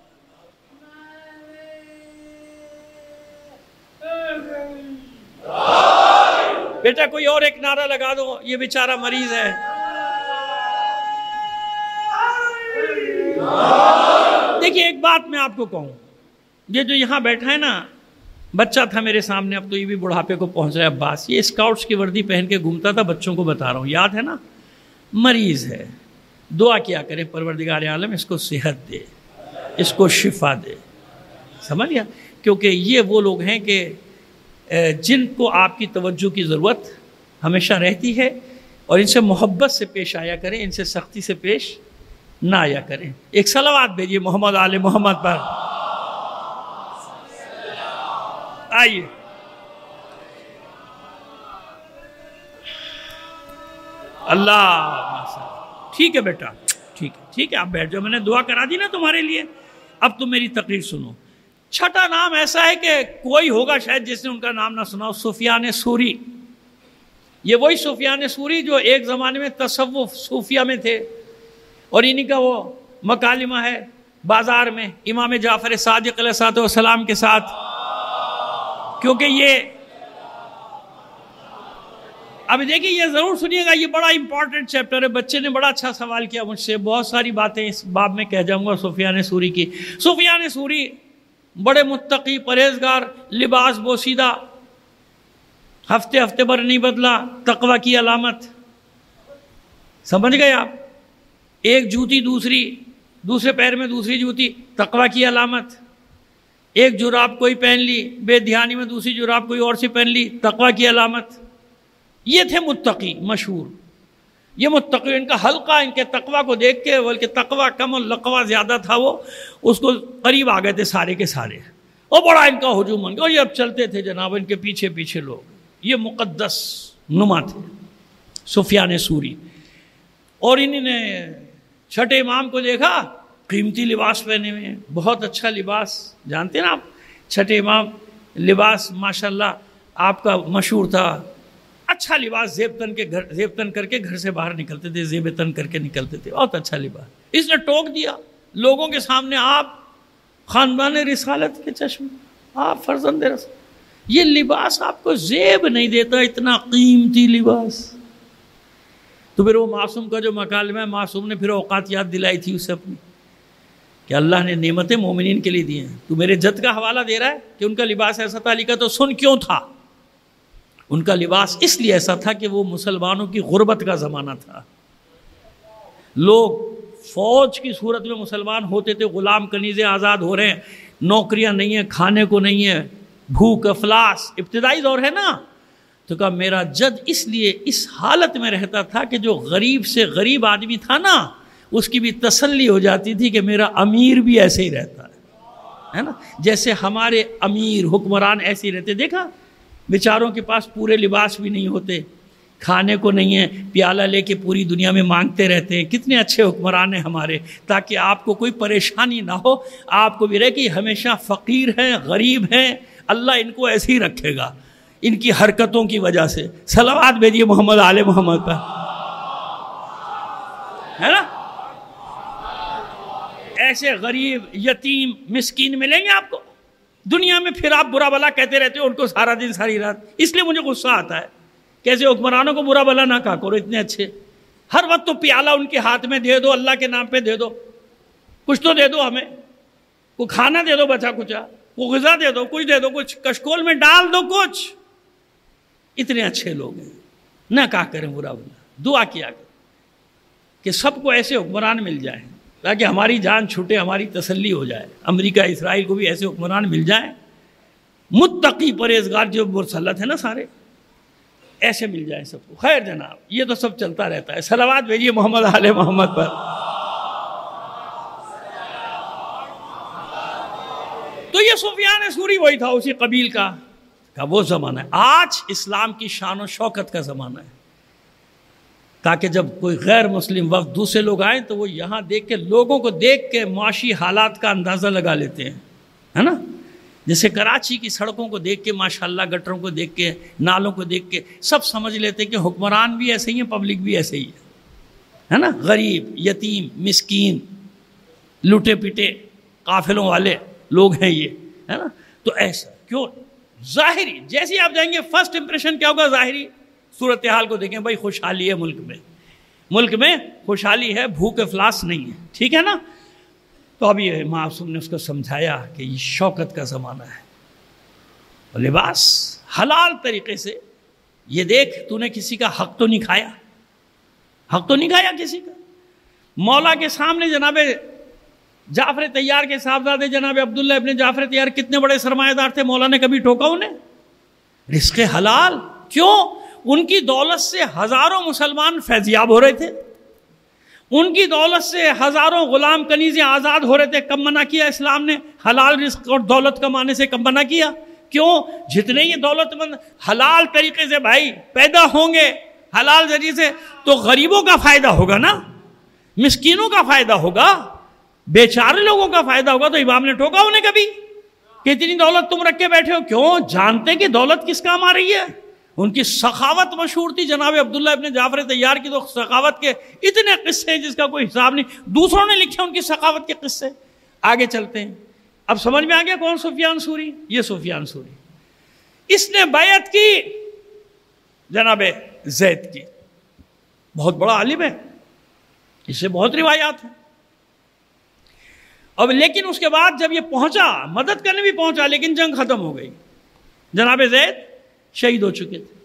بیٹا کوئی اور ایک نعرہ لگا دو، یہ بیچارہ مریض ہے. دیکھیے ایک بات میں آپ کو کہوں، یہ جو یہاں بیٹھا ہے نا، بچہ تھا میرے سامنے، اب تو یہ بھی بڑھاپے کو پہنچ رہا ہے. عباس یہ اسکاؤٹس کی وردی پہن کے گھومتا تھا. بچوں کو بتا رہا ہوں، یاد ہے نا؟ مریض ہے. دعا کیا کریں پروردگار عالم اس کو صحت دے، اس کو شفا دے. سمجھ گیا؟ کیونکہ یہ وہ لوگ ہیں کہ جن کو آپ کی توجہ کی ضرورت ہمیشہ رہتی ہے، اور ان سے محبت سے پیش آیا کریں، ان سے سختی سے پیش نہ آیا کریں. ایک صلوات بھیجیے محمد آل محمد پر. آئیے اللہ. ٹھیک ہے بیٹا، ٹھیک ہے آپ بیٹھ جاؤ. میں نے دعا کرا دی نا تمہارے لیے. اب تم میری تقریر سنو. چھٹا نام ایسا ہے کہ کوئی ہوگا شاید جس نے ان کا نام نہ سنا ہو. سفیان ثوری. یہ وہی سفیان ثوری جو ایک زمانے میں تصوف صوفیہ میں تھے، اور انہی کا وہ مکالمہ ہے بازار میں امام جعفر صادق علیہ السلام کے ساتھ. کیونکہ یہ اب دیکھیے، یہ ضرور سنیے گا، یہ بڑا امپورٹنٹ چیپٹر ہے. بچے نے بڑا اچھا سوال کیا مجھ سے. بہت ساری باتیں اس باب میں کہہ جاؤں گا سفیان ثوری کی. سفیان ثوری بڑے متقی، پرہیزگار، لباس بوسیدہ، ہفتے پر نہیں بدلا، تقوی کی علامت. سمجھ گئے آپ؟ ایک جوتی دوسرے پیر میں دوسری جوتی، تقوی کی علامت. ایک جراب کوئی پہن لی، بے دھیانی میں دوسری جراب کوئی اور سی پہن لی، تقوی کی علامت. یہ تھے متقی مشہور. یہ متقی، ان کا حلقہ ان کے تقوی کو دیکھ کے، بلکہ تقوی کم اور لقوہ زیادہ تھا، وہ اس کو قریب آ گئے تھے سارے کے سارے. اور بڑا ان کا ہجوم بن گیا. اور یہ اب چلتے تھے جناب ان کے پیچھے لوگ. یہ مقدس نما تھے. سفیان ثوری. اور انہوں نے چھٹے امام کو دیکھا قیمتی لباس پہنے ہوئے ہیں, بہت اچھا لباس. جانتے ہیں نا آپ چھٹے امام لباس ماشاءاللہ آپ کا مشہور تھا, اچھا لباس زیب تن کر کے گھر سے باہر نکلتے تھے, زیب تن کر کے نکلتے تھے, بہت اچھا لباس. اس نے ٹوک دیا لوگوں کے سامنے, آپ خاندان رسالت کے چشم, آپ فرزند رسول, یہ لباس آپ کو زیب نہیں دیتا, اتنا قیمتی لباس. تو پھر وہ معصوم کا جو مکالمہ ہے, معصوم نے پھر اوقات یاد دلائی تھی اسے اپنی کہ اللہ نے نعمتیں مومنین کے لیے دی ہیں, تو میرے جد کا حوالہ دے رہا ہے کہ ان کا لباس ایسا تھا. علی کا تو سن کیوں تھا, ان کا لباس اس لیے ایسا تھا کہ وہ مسلمانوں کی غربت کا زمانہ تھا. لوگ فوج کی صورت میں مسلمان ہوتے تھے, غلام کنیزیں آزاد ہو رہے ہیں, نوکریاں نہیں ہیں, کھانے کو نہیں ہے, بھوک افلاس, ابتدائی دور ہے نا. تو کہا میرا جد اس لیے اس حالت میں رہتا تھا کہ جو غریب سے غریب آدمی تھا نا, اس کی بھی تسلی ہو جاتی تھی کہ میرا امیر بھی ایسے ہی رہتا ہے نا, جیسے ہمارے امیر حکمران ایسے ہی رہتے. دیکھا بیچاروں کے پاس پورے لباس بھی نہیں ہوتے, کھانے کو نہیں ہے, پیالہ لے کے پوری دنیا میں مانگتے رہتے ہیں. کتنے اچھے حکمران ہیں ہمارے, تاکہ آپ کو کوئی پریشانی نہ ہو, آپ کو بھی رہے کہ ہمیشہ فقیر ہیں, غریب ہیں, اللہ ان کو ایسے ہی رکھے گا ان کی حرکتوں کی وجہ سے. صلوات بھیجیے محمد آل محمد پر, ہے نا. ایسے غریب یتیم مسکین ملیں گے آپ کو دنیا میں, پھر آپ برا بلا کہتے رہتے ہو ان کو سارا دن ساری رات. اس لیے مجھے غصہ آتا ہے کیسے حکمرانوں کو برا بلا نہ کہا کرو, اتنے اچھے. ہر وقت تو پیالہ ان کے ہاتھ میں دے دو, اللہ کے نام پہ دے دو, کچھ تو دے دو ہمیں, کوئی کھانا دے دو بچا کچا, کوئی غذا دے دو, کچھ دے دو, کچھ کشکول میں ڈال دو کچھ. اتنے اچھے لوگ ہیں, نہ کہا کریں برا بلا. دعا کیا کریں کہ سب کو ایسے حکمران مل جائیں تاکہ ہماری جان چھوٹے, ہماری تسلی ہو جائے. امریکہ اسرائیل کو بھی ایسے حکمران مل جائیں, متقی پرہیزگار جو مسلط ہیں نا سارے, ایسے مل جائیں سب کو. خیر جناب, یہ تو سب چلتا رہتا ہے. صلوات بھیجیے محمد آل محمد پر. تو یہ سفیان ثوری وہی تھا, اسی قبیل کا وہ زمانہ ہے. آج اسلام کی شان و شوکت کا زمانہ ہے, تاکہ جب کوئی غیر مسلم وفد دوسرے لوگ آئیں تو وہ یہاں دیکھ کے, لوگوں کو دیکھ کے معاشی حالات کا اندازہ لگا لیتے ہیں, ہے نا. جیسے کراچی کی سڑکوں کو دیکھ کے ماشاءاللہ, گٹروں کو دیکھ کے, نالوں کو دیکھ کے سب سمجھ لیتے کہ حکمران بھی ایسے ہی ہیں, پبلک بھی ایسے ہی ہے نا. غریب یتیم مسکین لوٹے پیٹے قافلوں والے لوگ ہیں یہ, ہے نا. تو ایسا کیوں ظاہری, جیسے آپ جائیں گے فرسٹ امپریشن کیا ہوگا, ظاہری صورتحال کو دیکھیں, بھائی خوشحالی ہے ملک میں خوشحالی ہے, بھوک افلاس نہیں ہے, ٹھیک ہے نا. تو اب یہ معصوم نے اس کو سمجھایا کہ یہ شوکت کا زمانہ ہے, اور لباس حلال طریقے سے. یہ دیکھ تو نے کسی کا حق تو نہیں کھایا کسی کا. مولا کے سامنے جناب جعفر طیار کے صاحبزادے جناب عبداللہ ابن جعفر طیار کتنے بڑے سرمایہ دار تھے, مولا نے کبھی ٹوکا انہیں؟ رزق حلال. کیوں؟ ان کی دولت سے ہزاروں مسلمان فیضیاب ہو رہے تھے, ان کی دولت سے ہزاروں غلام کنیزیں آزاد ہو رہے تھے. کم منع کیا اسلام نے حلال رزق اور دولت کمانے سے؟ کم منع کیا. کیوں؟ جتنے یہ دولت مند حلال طریقے سے بھائی پیدا ہوں گے حلال ذریعے سے, تو غریبوں کا فائدہ ہوگا نا, مسکینوں کا فائدہ ہوگا, بیچارے لوگوں کا فائدہ ہوگا. تو امام نے ٹوکا انہیں کبھی کہ اتنی دولت تم رکھ کے بیٹھے ہو؟ کیوں؟ جانتے کہ دولت کس کام آ رہی ہے. ان کی سخاوت مشہور تھی. جناب عبداللہ ابن جعفر طیار کی تو سخاوت کے اتنے قصے ہیں جس کا کوئی حساب نہیں. دوسروں نے لکھے ان کی سخاوت کے قصے. آگے چلتے ہیں. اب سمجھ میں آ گیا کون سفیان ثوری؟ یہ سفیان ثوری, اس نے بیعت کی جناب زید کی. بہت بڑا عالم ہے, اس سے بہت روایات ہیں. اب لیکن اس کے بعد جب یہ پہنچا, مدد کرنے بھی پہنچا, لیکن جنگ ختم ہو گئی. جناب زید شہید ہو چکے تھے.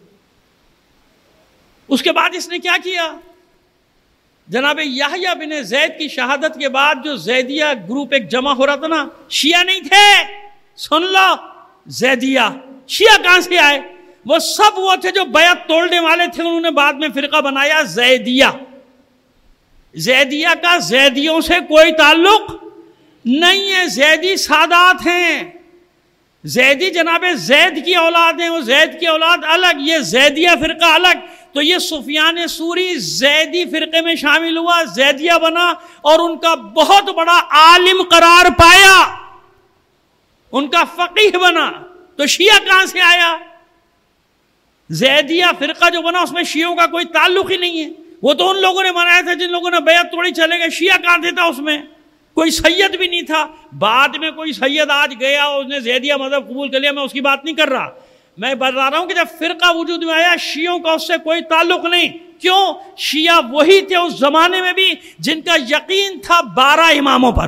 اس کے بعد اس نے کیا کیا؟ جناب یحییٰ بن زید کی شہادت کے بعد جو زیدیہ گروپ ایک جمع ہو رہا تھا نا, شیعہ نہیں تھے, سن لو, زیدیہ. شیعہ کہاں سے آئے؟ وہ سب وہ تھے جو بیعت توڑنے والے تھے, انہوں نے بعد میں فرقہ بنایا زیدیہ. زیدیہ کا زیدیوں سے کوئی تعلق نہیں ہے, زیدی سادات ہیں. زیدی جناب زید کی اولاد ہیں, وہ زید کی اولاد الگ, یہ زیدیہ فرقہ الگ. تو یہ سفیان ثوری زیدی فرقے میں شامل ہوا، زیدیہ بنا اور ان کا بہت بڑا عالم قرار پایا، ان کا فقیہ بنا۔ تو شیعہ کہاں سے آیا؟ زیدیہ فرقہ جو بنا اس میں شیعوں کا کوئی تعلق ہی نہیں ہے، وہ تو ان لوگوں نے بنایا تھا جن لوگوں نے بیعت توڑی چلے گئے۔ شیعہ کہاں تھا اس میں؟ کوئی سید بھی نہیں تھا۔ بعد میں کوئی سید آج گیا اور اس نے زیدیہ مذہب قبول کر لیا، میں اس کی بات نہیں کر رہا، میں بتا رہا ہوں کہ جب فرقہ وجود میں آیا شیعوں کا اس سے کوئی تعلق نہیں۔ کیوں؟ شیعہ وہی تھے اس زمانے میں بھی جن کا یقین تھا 12 اماموں پر۔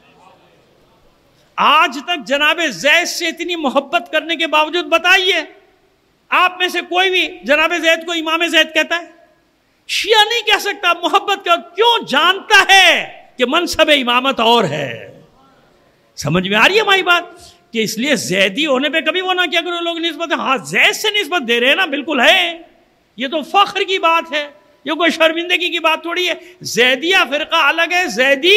آج تک جناب زید سے اتنی محبت کرنے کے باوجود بتائیے آپ میں سے کوئی بھی جناب زید کو امام زید کہتا ہے؟ شیعہ نہیں کہہ سکتا محبت کا، کیوں؟ جانتا ہے کہ منصب امامت اور ہے۔ سمجھ میں آ رہی ہے ہماری بات؟ کہ اس لیے زیدی ہونے پہ کبھی وہ نہ کیا کرو لوگ نسبت، ہاں زید سے نسبت دے رہے ہیں نا، بالکل ہے، یہ تو فخر کی بات ہے، یہ کوئی شرمندگی کی بات تھوڑی ہے۔ زیدیہ فرقہ الگ ہے،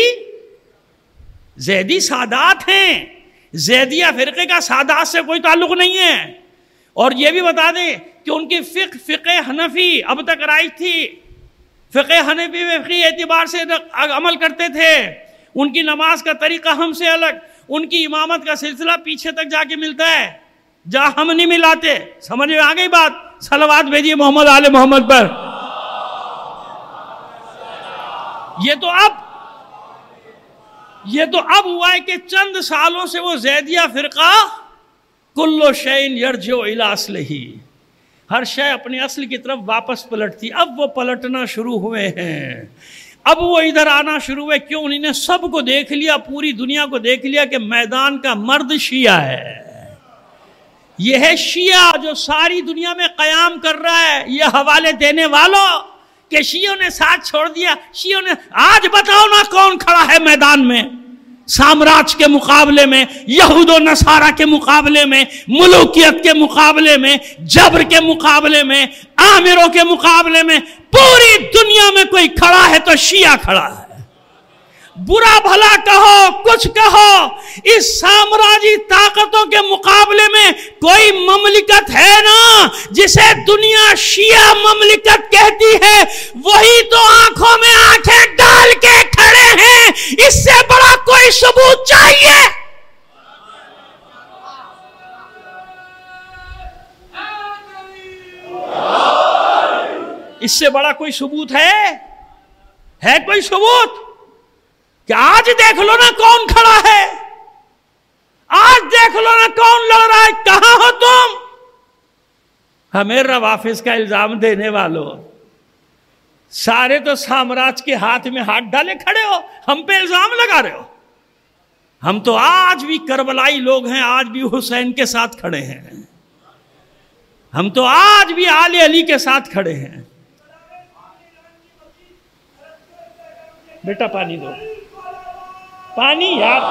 زیدی سادات ہیں، زیدیہ فرقے کا سادات سے کوئی تعلق نہیں ہے۔ اور یہ بھی بتا دیں کہ ان کی فقہ حنفی اب تک رائج تھی، فقہ حنفی میں فقہی اعتبار سے عمل کرتے تھے، ان کی نماز کا طریقہ ہم سے الگ، ان کی امامت کا سلسلہ پیچھے تک جا کے ملتا ہے جہاں ہم نہیں ملاتے۔ سمجھ میں آ گئی بات؟ صلوات بھیجیے محمد آل محمد پر۔ یہ تو اب ہوا ہے کہ چند سالوں سے وہ زیدیہ فرقہ کلو شیء یرجع الی اصلہ، ہر شے اپنے اصل کی طرف واپس پلٹتی، اب وہ پلٹنا شروع ہوئے ہیں، اب وہ ادھر آنا شروع ہوئے۔ کیوں؟ انہوں نے سب کو دیکھ لیا، پوری دنیا کو دیکھ لیا کہ میدان کا مرد شیعہ ہے، یہ ہے شیعہ جو ساری دنیا میں قیام کر رہا ہے۔ یہ حوالے دینے والوں کہ شیعوں نے ساتھ چھوڑ دیا، شیعوں نے، آج بتاؤ نا کون کھڑا ہے میدان میں؟ سامراج کے مقابلے میں، یہود و نصارہ کے مقابلے میں، ملوکیت کے مقابلے میں، جبر کے مقابلے میں، آمروں کے مقابلے میں، پوری دنیا میں کوئی کھڑا ہے تو شیعہ کھڑا ہے۔ برا بھلا کہو، کچھ کہو، اس سامراجی طاقتوں کے مقابلے میں کوئی مملکت ہے نا جسے دنیا شیعہ مملکت کہتی ہے، وہی تو آنکھوں میں آنکھیں ڈال کے کھڑے ہیں، اس سے بڑا کوئی ثبوت چاہیے؟ اس سے بڑا کوئی ثبوت ہے کوئی ثبوت؟ کہ آج دیکھ لو نا کون کھڑا ہے، آج دیکھ لو نا کون لڑ رہا ہے، کہاں ہو تم؟ ہمیں روافظ کا الزام دینے والوں، سارے تو سامراج کے ہاتھ میں ہاتھ ڈالے کھڑے ہو، ہم پہ الزام لگا رہے ہو۔ ہم تو آج بھی کربلائی لوگ ہیں، آج بھی حسین کے ساتھ کھڑے ہیں، ہم تو آج بھی آل علی کے ساتھ کھڑے ہیں۔ بیٹا پانی دو، پانی یار۔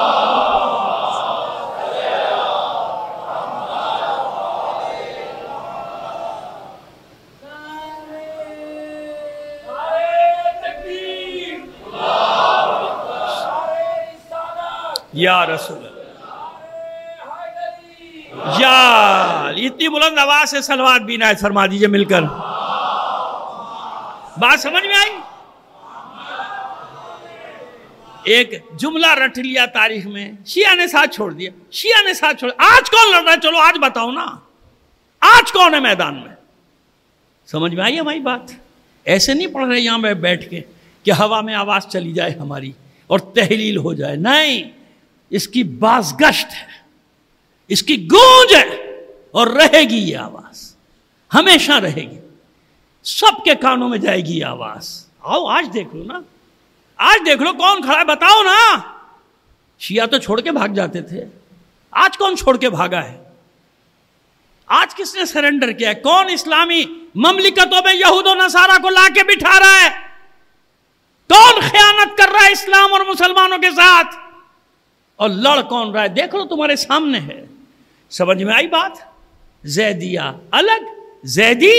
یا رسول اللہ، یا اتنی بلند آواز سے صلوات بھی عنایت فرما دیجئے مل کر۔ بات سمجھ میں آئی؟ ایک جملہ رٹ لیا تاریخ میں، شیعہ نے ساتھ چھوڑ دیا، شیعہ نے ساتھ چھوڑ دیا، آج کون لڑ رہا ہے؟ چلو آج بتاؤ نا، آج کون ہے میدان میں؟ سمجھ میں آئی ہماری بات؟ ایسے نہیں پڑھ رہے یہاں میں بیٹھ کے کہ ہوا میں آواز چلی جائے ہماری اور تحلیل ہو جائے، نہیں، اس کی بازگشت ہے، اس کی گونج ہے، اور رہے گی یہ آواز، ہمیشہ رہے گی، سب کے کانوں میں جائے گی یہ آواز۔ آؤ آج دیکھ لو نا، آج دیکھ لو کون کھڑا ہے، بتاؤ نا۔ شیعہ تو چھوڑ کے بھاگ جاتے تھے، آج کون چھوڑ کے بھاگا ہے؟ آج کس نے سرنڈر کیا ہے؟ کون اسلامی مملکتوں میں یہود و نصارہ کو لا کے بٹھا رہا ہے؟ کون خیانت کر رہا ہے اسلام اور مسلمانوں کے ساتھ؟ اور لڑ کون رہا ہے؟ دیکھ لو تمہارے سامنے ہے۔ سمجھ میں آئی بات؟ زیدیہ الگ، زیدی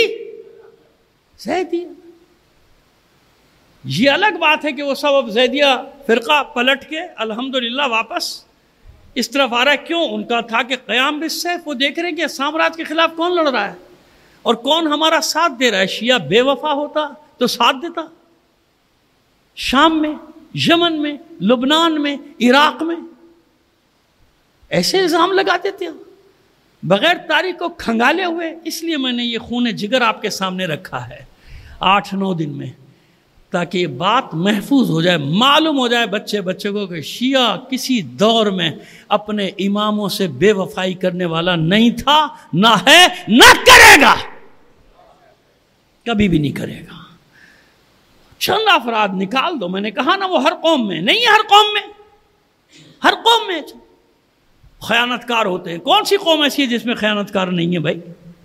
یہ الگ بات ہے کہ وہ سب اب زیدیہ فرقہ پلٹ کے الحمدللہ واپس اس طرف آ رہا ہے۔ کیوں؟ ان کا تھا کہ قیام بالسیف، وہ دیکھ رہے ہیں کہ سامراج کے خلاف کون لڑ رہا ہے، اور کون ہمارا ساتھ دے رہا ہے؟ شیعہ بے وفا ہوتا تو ساتھ دیتا، شام میں، یمن میں، لبنان میں، عراق میں ایسے الزام لگا دیتے ہو بغیر تاریخ کو کھنگالے ہوئے۔ اس لیے میں نے یہ خون جگر آپ کے سامنے رکھا ہے 8-9 دن میں، تاکہ یہ بات محفوظ ہو جائے، معلوم ہو جائے بچے کو کہ شیعہ کسی دور میں اپنے اماموں سے بے وفائی کرنے والا نہیں تھا، نہ ہے، نہ کرے گا، کبھی بھی نہیں کرے گا۔ چند افراد نکال دو، میں نے کہا نا وہ ہر قوم میں نہیں ہے، ہر قوم میں خیانت کار ہوتے ہیں۔ کون سی قوم ایسی ہے جس میں خیانت کار نہیں ہے بھائی؟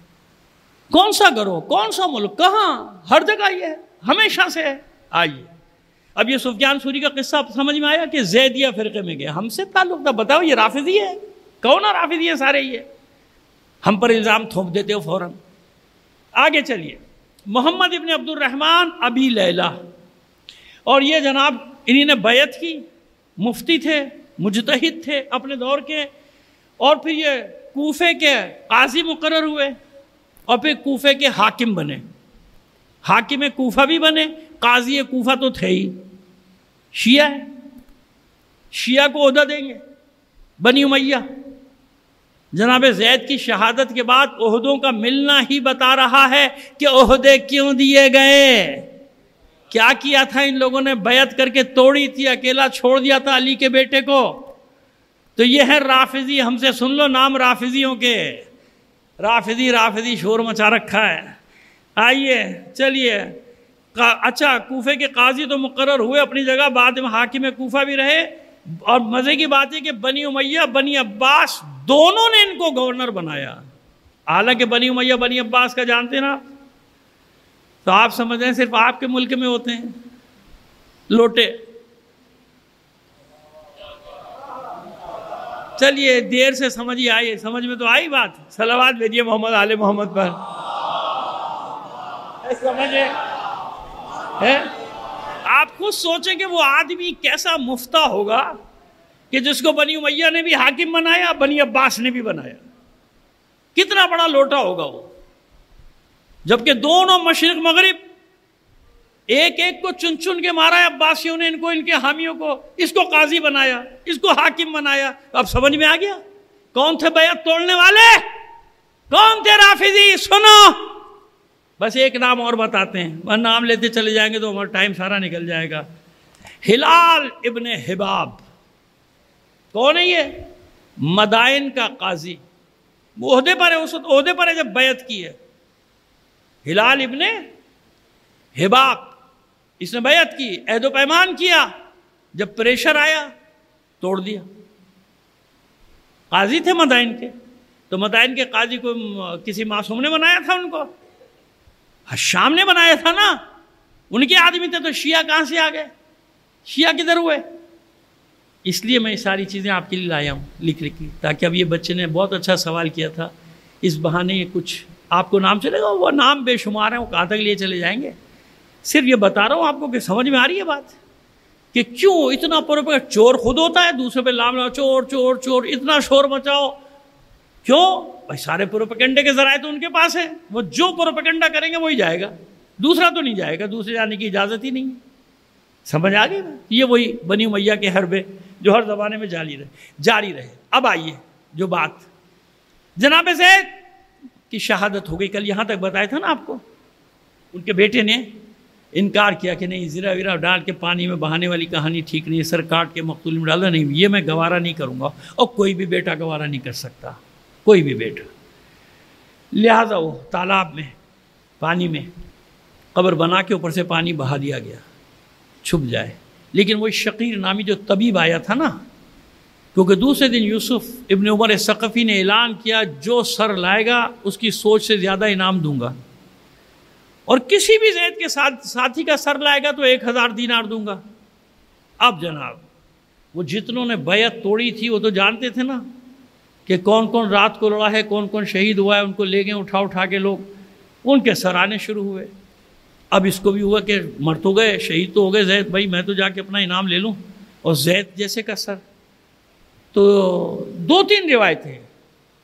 کون سا گروہ، کون سا ملک، کہاں؟ ہر جگہ یہ ہے، ہمیشہ سے ہے۔ آئیے اب یہ سفیان ثوری کا قصہ سمجھ میں آیا کہ زیدیہ فرقے میں گیا، ہم سے تعلق تھا، بتاؤ یہ رافضی ہے؟ کون ہے رافضی ہے؟ سارے یہ ہم پر الزام تھوپ دیتے ہو فوراً۔ آگے چلیے، محمد ابن عبد الرحمن ابی لیلہ، اور یہ جناب انہی نے بیعت کی، مفتی تھے، مجتہد تھے اپنے دور کے، اور پھر یہ کوفے کے قاضی مقرر ہوئے، اور پھر کوفے کے حاکم بنے، حاکم کوفہ بھی بنے، قاضی کوفہ تو تھے ہی، شیعہ ہے، شیعہ کو عہدہ دیں گے، بنی امیہ۔ جناب زید کی شہادت کے بعد عہدوں کا ملنا ہی بتا رہا ہے کہ عہدے کیوں دیے گئے۔ کیا کیا تھا ان لوگوں نے؟ بیعت کر کے توڑی تھی، اکیلا چھوڑ دیا تھا علی کے بیٹے کو۔ تو یہ ہے رافضی، ہم سے سن لو نام رافضیوں کے، رافضی شور مچا رکھا ہے۔ آئیے چلیے، اچھا کوفے کے قاضی تو مقرر ہوئے اپنی جگہ، بعد میں حاکم کوفہ بھی رہے، اور مزے کی بات ہے کہ بنی امیہ، بنی عباس دونوں نے ان کو گورنر بنایا۔ حالانکہ بنی امیہ بنی عباس کا جانتے نا، تو آپ سمجھ رہے ہیں صرف آپ کے ملک میں ہوتے ہیں لوٹے۔ چلیے دیر سے سمجھ ہی آئی، سمجھ میں تو آئی بات، صلوات بھیجیے محمد آل محمد پر۔ سمجھے؟ آپ خود سوچیں کہ وہ آدمی کیسا مفتہ ہوگا کہ جس کو بنی امیہ نے بھی حاکم بنایا، بنی عباس نے بھی بنایا، کتنا بڑا لوٹا ہوگا وہ، جبکہ دونوں مشرق مغرب ایک ایک کو چن چن کے مارا ہے عباسیوں نے، ان کو، ان کے حامیوں کو، اس کو قاضی بنایا، اس کو حاکم بنایا۔ اب سمجھ میں آ گیا کون تھے بیعت توڑنے والے، کون تھے رافضی؟ سنو بس ایک نام اور بتاتے ہیں، وہ نام لیتے چلے جائیں گے تو ہمارا ٹائم سارا نکل جائے گا۔ ہلال ابن حباب، کون ہے یہ؟ مدائن کا قاضی، وہ عہدے پر ہے، اس وقت عہدے پر ہے جب بیعت کی ہے۔ ہلال ابن حباب، اس نے بیعت کی، عہد و پیمان کیا، جب پریشر آیا توڑ دیا۔ قاضی تھے مدائن کے، تو مدائن کے قاضی کو کسی معصوم نے بنایا تھا؟ ان کو شام نے بنایا تھا نا، ان کے آدمی تھے، تو شیعہ کہاں سے آ گئے؟ شیعہ کدھر ہوئے؟ اس لیے میں یہ ساری چیزیں آپ کے لیے لایا ہوں لکھ کے، تاکہ اب یہ بچے نے بہت اچھا سوال کیا تھا، اس بہانے یہ کچھ آپ کو نام چلے گا، وہ نام بے شمار ہیں، وہ کہاں تک لیے چلے جائیں گے۔ صرف یہ بتا رہا ہوں آپ کو کہ سمجھ میں آ رہی ہے بات کہ کیوں اتنا پروپیگنڈا؟ چور خود ہوتا ہے، دوسرے پہ لام لاؤ، چور چور چور، اتنا شور مچاؤ کیوں بھائی؟ سارے پروپیگنڈے کے ذرائع تو ان کے پاس ہیں، وہ جو پروپیگنڈا کریں گے وہی جائے گا، دوسرا تو نہیں جائے گا، دوسرے جانے کی اجازت ہی نہیں ہے۔ سمجھ آ گئی نا؟ یہ وہی بنی امیہ کے حربے جو ہر زمانے میں جاری رہے۔ اب آئیے جو بات، جناب زید کی شہادت ہو گئی، کل یہاں تک بتایا تھا نا آپ کو، ان کے بیٹے نے انکار کیا کہ نہیں، زیرہ ویرہ ڈال کے پانی میں بہانے والی کہانی ٹھیک نہیں ہے، سر کاٹ کے مقتول میں ڈالا نہیں، یہ میں گوارا نہیں کروں گا، اور کوئی بھی بیٹا گوارا نہیں کر سکتا، کوئی بھی بیٹا۔ لہٰذا وہ تالاب میں، پانی میں قبر بنا کے اوپر سے پانی بہا دیا گیا، چھپ جائے۔ لیکن وہ شقیر نامی جو طبیب آیا تھا نا، کیونکہ دوسرے دن یوسف ابن عمر ثقفی نے اعلان کیا جو سر لائے گا اس کی سوچ سے زیادہ انعام دوں گا، اور کسی بھی زید کے ساتھی کا سر لائے گا تو 1000 دینار دوں گا۔ اب جناب وہ جتنوں نے بیعت توڑی تھی وہ تو جانتے تھے نا کہ کون کون رات کو لڑا ہے، کون کون شہید ہوا ہے، ان کو لے گئے اٹھا کے لوگ، ان کے سر آنے شروع ہوئے۔ اب اس کو بھی ہوا کہ مر تو گئے، شہید تو ہو گئے زید بھائی، میں تو جا کے اپنا انعام لے لوں، اور زید جیسے کا سر۔ تو 2-3 روایتیں،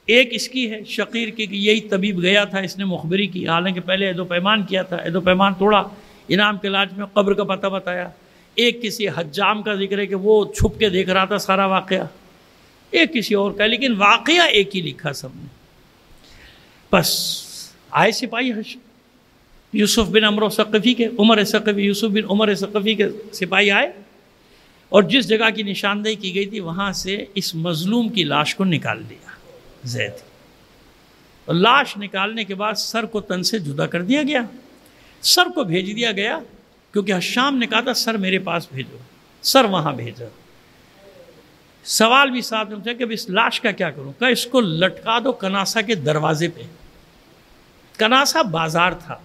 ایک اس کی ہے شقیر کی کہ یہی طبیب گیا تھا، اس نے مخبری کی، حالانکہ پہلے عہد و پیمان کیا تھا، عہد و پیمان توڑا، انعام کے لاج میں قبر کا پتہ بتایا۔ ایک کسی حجام کا ذکر ہے کہ وہ چھپ کے دیکھ رہا تھا سارا واقعہ، ایک کسی اور کا، لیکن واقعہ ایک ہی لکھا سب نے۔ بس آئے سپاہی یوسف بن عمرو ثقفی کے، عمر ثقفی، یوسف بن عمر ثقفی کے سپاہی آئے، اور جس جگہ کی نشاندہی کی گئی تھی وہاں سے اس مظلوم کی لاش کو نکال لیا زید، اور لاش نکالنے کے بعد سر کو تن سے جدا کر دیا گیا، سر کو بھیج دیا گیا، کیونکہ حشام نے کہا تھا سر میرے پاس بھیجو، سر وہاں بھیجا۔ سوال بھی صاحب نے پوچھا کہ اس لاش کا کیا کروں؟ کہا اس کو لٹکا دو کناسا کے دروازے پہ۔ کناسا بازار تھا،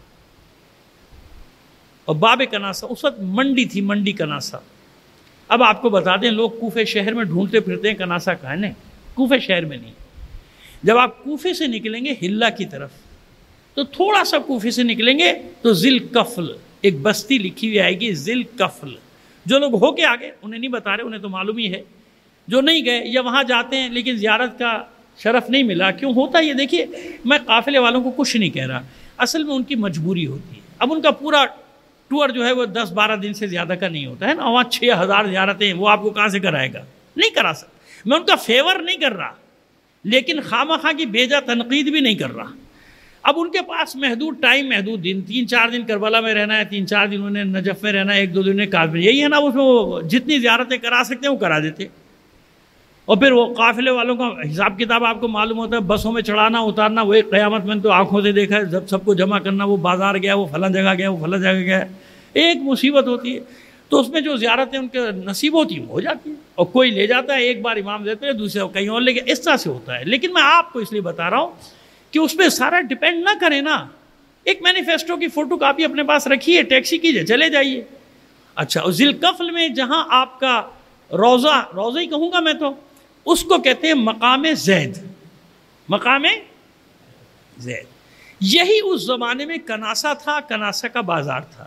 اور باب کناسا اس وقت منڈی تھی، منڈی کناسا۔ اب آپ کو بتا دیں لوگ کوفے شہر میں ڈھونڈتے پھرتے ہیں کناسا کہاں ہے، نہیں، کوفے شہر میں نہیں۔ جب آپ کوفے سے نکلیں گے ہلا کی طرف تو تھوڑا سا کوفے سے نکلیں گے تو ذی الکفل ایک بستی لکھی ہوئی آئے گی، ذی الکفل۔ جو لوگ ہو کے آگے انہیں نہیں بتا رہے، انہیں تو معلوم ہی ہے، جو نہیں گئے یا وہاں جاتے ہیں لیکن زیارت کا شرف نہیں ملا، کیوں ہوتا ہے یہ؟ دیکھیے میں قافلے والوں کو کچھ نہیں کہہ رہا، اصل میں ان کی مجبوری ہوتی ہے۔ اب ان کا پورا ٹور جو ہے وہ 10-12 دن سے زیادہ کا نہیں ہوتا ہے نا، وہاں 6000 زیارتیں وہ آپ کو کہاں سے کرائے گا؟ نہیں کرا سکتا۔ میں ان کا فیور نہیں کر رہا، لیکن خواہ کی بیجا تنقید بھی نہیں کر رہا۔ اب ان کے پاس محدود ٹائم، محدود دن، 3-4 دن کربلا میں رہنا ہے، 3-4 دن انہیں نجف میں رہنا ہے، 1-2 دن کعبہ میں، یہی ہے نا، اس میں وہ جتنی زیارتیں کرا سکتے ہیں وہ کرا دیتے۔ اور پھر وہ قافلے والوں کا حساب کتاب آپ کو معلوم ہوتا ہے، بسوں میں چڑھانا اتارنا، وہ ایک قیامت میں تو آنکھوں سے دیکھا ہے، جب سب کو جمع کرنا، وہ بازار گیا، وہ فلاں جگہ گیا، وہ فلاں جگہ گیا، ایک مصیبت ہوتی ہے۔ تو اس میں جو زیارتیں ان کے نصیب ہوتی ہیں وہ ہو جاتی ہیں، اور کوئی لے جاتا ہے، ایک بار امام دیتے ہیں، دوسرے کہیں اور لے کے، اس طرح سے ہوتا ہے۔ لیکن میں آپ کو اس لیے بتا رہا ہوں کہ اس پہ سارا ڈپینڈ نہ کریں نا۔ ایک مینیفیسٹو کی فوٹو کاپی اپنے پاس رکھیے، ٹیکسی کیجیے، چلے جائیے۔ اچھا، ذی الکفل میں جہاں آپ کا روضہ ہی کہوں گا میں تو، اس کو کہتے ہیں مقام زید، مقام زید۔ یہی اس زمانے میں کناسا تھا، کناسا کا بازار تھا،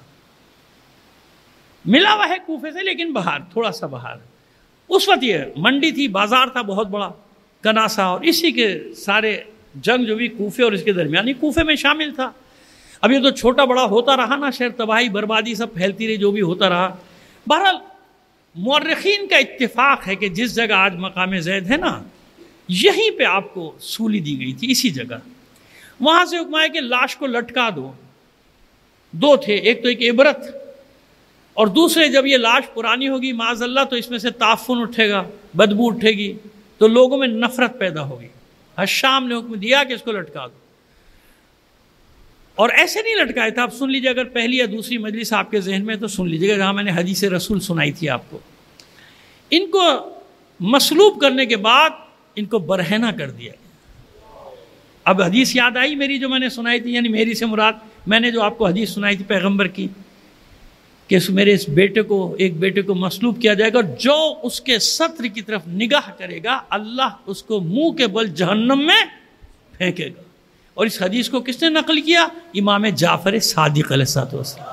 ملا ہوا ہے کوفے سے لیکن باہر، تھوڑا سا باہر۔ اس وقت یہ منڈی تھی، بازار تھا بہت بڑا کناسا، اور اسی کے سارے جنگ جو بھی کوفے اور اس کے درمیان ہی کوفے میں شامل تھا۔ اب یہ تو چھوٹا بڑا ہوتا رہا نا، شہر تباہی بربادی سب پھیلتی رہی، جو بھی ہوتا رہا۔ بہرحال مورخین کا اتفاق ہے کہ جس جگہ آج مقام زید ہے نا، یہیں پہ آپ کو سولی دی گئی تھی، اسی جگہ۔ وہاں سے حکم آیا کہ لاش کو لٹکا دو۔ دو تھے، ایک تو ایک عبرت، اور دوسرے جب یہ لاش پرانی ہوگی معاذ اللہ تو اس میں سے تعفن اٹھے گا، بدبو اٹھے گی، تو لوگوں میں نفرت پیدا ہوگی۔ حشام نے حکم دیا کہ اس کو لٹکا دو، اور ایسے نہیں لٹکائے تھا۔ آپ سن لیجیے، اگر پہلی یا دوسری مجلس آپ کے ذہن میں تو سن لیجیے گا، جہاں میں نے حدیث رسول سنائی تھی آپ کو۔ ان کو مصلوب کرنے کے بعد ان کو برہنہ کر دیا گیا۔ اب حدیث یاد آئی میری جو میں نے سنائی تھی، یعنی میری سے مراد میں نے جو آپ کو حدیث سنائی تھی پیغمبر کی، کہ میرے اس بیٹے کو، ایک بیٹے کو مصلوب کیا جائے گا، اور جو اس کے سطر کی طرف نگاہ کرے گا اللہ اس کو منہ کے بل جہنم میں پھینکے گا۔ اور اس حدیث کو کس نے نقل کیا؟ امام جعفر صادق علیہ السلام۔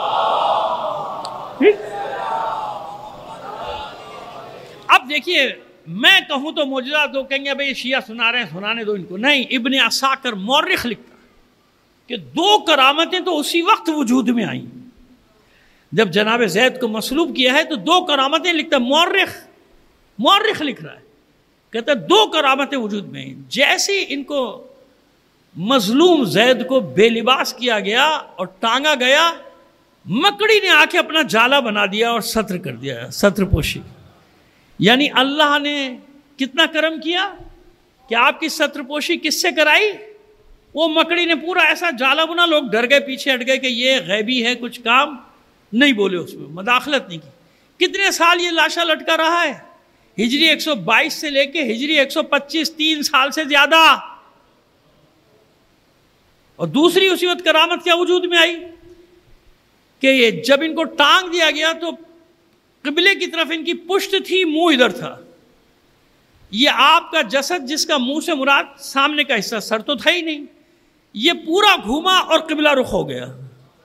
اب دیکھیے، میں کہوں تو معجزات لوگ کہیں گے بھئی شیعہ سنا رہے ہیں، سنانے دو ان کو۔ نہیں، ابن عساکر مورخ لکھتا کہ 2 کرامتیں تو اسی وقت وجود میں آئیں جب جناب زید کو مصلوب کیا ہے، تو 2 کرامتیں لکھتا مورخ لکھ رہا ہے، کہتا 2 کرامتیں وجود میں ہیں۔ جیسے ان کو مظلوم زید کو بے لباس کیا گیا اور ٹانگا گیا، مکڑی نے آ کے اپنا جالا بنا دیا اور ستر کر دیا، ستر پوشی۔ یعنی اللہ نے کتنا کرم کیا کہ آپ کی ستر پوشی کس سے کرائی؟ وہ مکڑی نے پورا ایسا جالا بنا، لوگ ڈر گئے، پیچھے ہٹ گئے کہ یہ غیبی ہے، کچھ کام نہیں بولے، اس میں مداخلت نہیں کی۔ کتنے سال یہ لاشا لٹکا رہا ہے؟ ہجری 122 سے لے کے ہجری 125، 3 سال سے زیادہ۔ اور دوسری اسی وقت کرامت کیا وجود میں آئی کہ یہ جب ان کو ٹانگ دیا گیا تو قبلے کی طرف ان کی پشت تھی، منہ ادھر تھا۔ یہ آپ کا جسد جس کا منہ سے مراد سامنے کا حصہ، سر تو تھا ہی نہیں، یہ پورا گھوما اور قبلہ رخ ہو گیا۔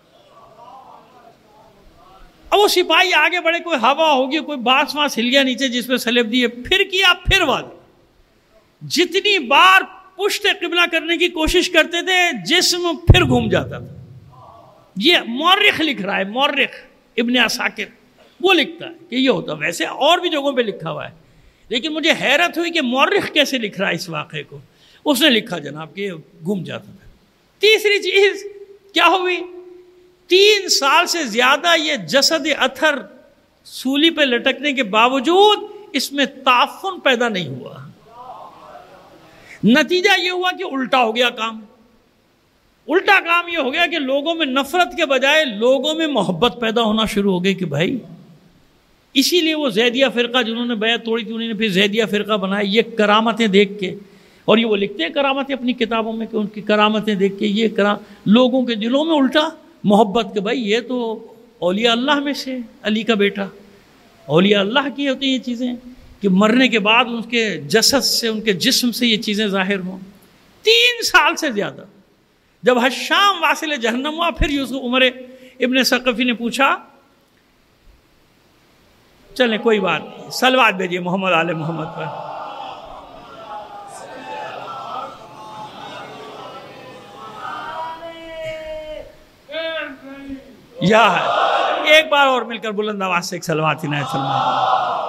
اب وہ سپاہی آگے بڑھے، کوئی ہوا ہوگی، کوئی بانس وانس ہل گیا نیچے جس پہ سلیب دیے، پھر کیا، پھر وعدہ۔ جتنی بار پشت قبلہ کرنے کی کوشش کرتے تھے، جسم پھر گھوم جاتا تھا. یہ مورخ لکھ رہا ہے، مورخ ابن عساکر وہ لکھتا ہے کہ یہ ہوتا. ویسے اور بھی جگہوں پہ لکھا ہوا ہے، لیکن مجھے حیرت ہوئی کہ مورخ کیسے لکھ رہا ہے اس واقعے کو. اس نے لکھا جناب کہ گھوم جاتا تھا. تیسری چیز کیا ہوئی، 3 سال سے زیادہ یہ جسد اطہر سولی پہ لٹکنے کے باوجود اس میں تعفن پیدا نہیں ہوا. نتیجہ یہ ہوا کہ الٹا ہو گیا کام. الٹا کام یہ ہو گیا کہ لوگوں میں نفرت کے بجائے لوگوں میں محبت پیدا ہونا شروع ہو گئی کہ بھائی. اسی لیے وہ زیدیہ فرقہ جنہوں نے بیعت توڑی تھی انہوں نے پھر زیدیہ فرقہ بنایا، یہ کرامتیں دیکھ کے. اور یہ وہ لکھتے ہیں کرامتیں اپنی کتابوں میں کہ ان کی کرامتیں دیکھ کے یہ لوگوں کے دلوں میں الٹا محبت کہ بھائی یہ تو اولیاء اللہ میں سے علی کا بیٹا. اولیاء اللہ کی ہوتی ہیں یہ چیزیں کہ مرنے کے بعد ان کے جسد سے ان کے جسم سے یہ چیزیں ظاہر ہوں. 3 سال سے زیادہ. جب حشام واصل جہنم ہوا پھر یوسف عمر ابن ثقفی نے پوچھا چلیں کوئی بات نہیں، صلوات بھیجیے محمد آل محمد پر. یا ہے ایک بار اور مل کر بلند آواز سے ایک صلوات عنایت فرمائیں.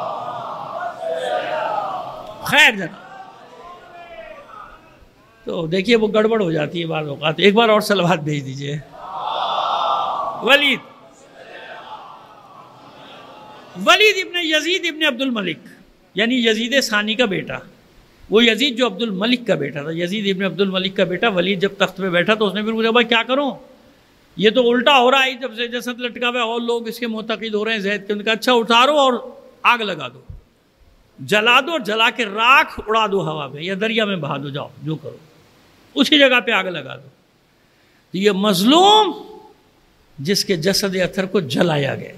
خیر جناب تو دیکھیے وہ گڑبڑ ہو جاتی ہے بعض اوقات. ایک بار اور صلوات بھیج دیجئے. ولید ابن یزید ابن عبد الملک یعنی یزید ثانی کا بیٹا. وہ یزید جو عبد الملک کا بیٹا تھا، یزید ابن عبد الملک کا بیٹا ولید جب تخت پہ بیٹھا تو اس نے پھر پوچھا بھائی کیا کروں، یہ تو الٹا ہو رہا ہے. جب سے جسد لٹکا ہوا ہے اور لوگ اس کے معتقد ہو رہے ہیں زید کے. ان کا اچھا اتارو اور آگ لگا دو، جلا دو اور جلا کے راکھ اڑا دو ہوا میں یا دریا میں بہا دو، جاؤ جو کرو اسی جگہ پہ آگ لگا دو. تو یہ مظلوم جس کے جسد اطہر کو جلایا گیا،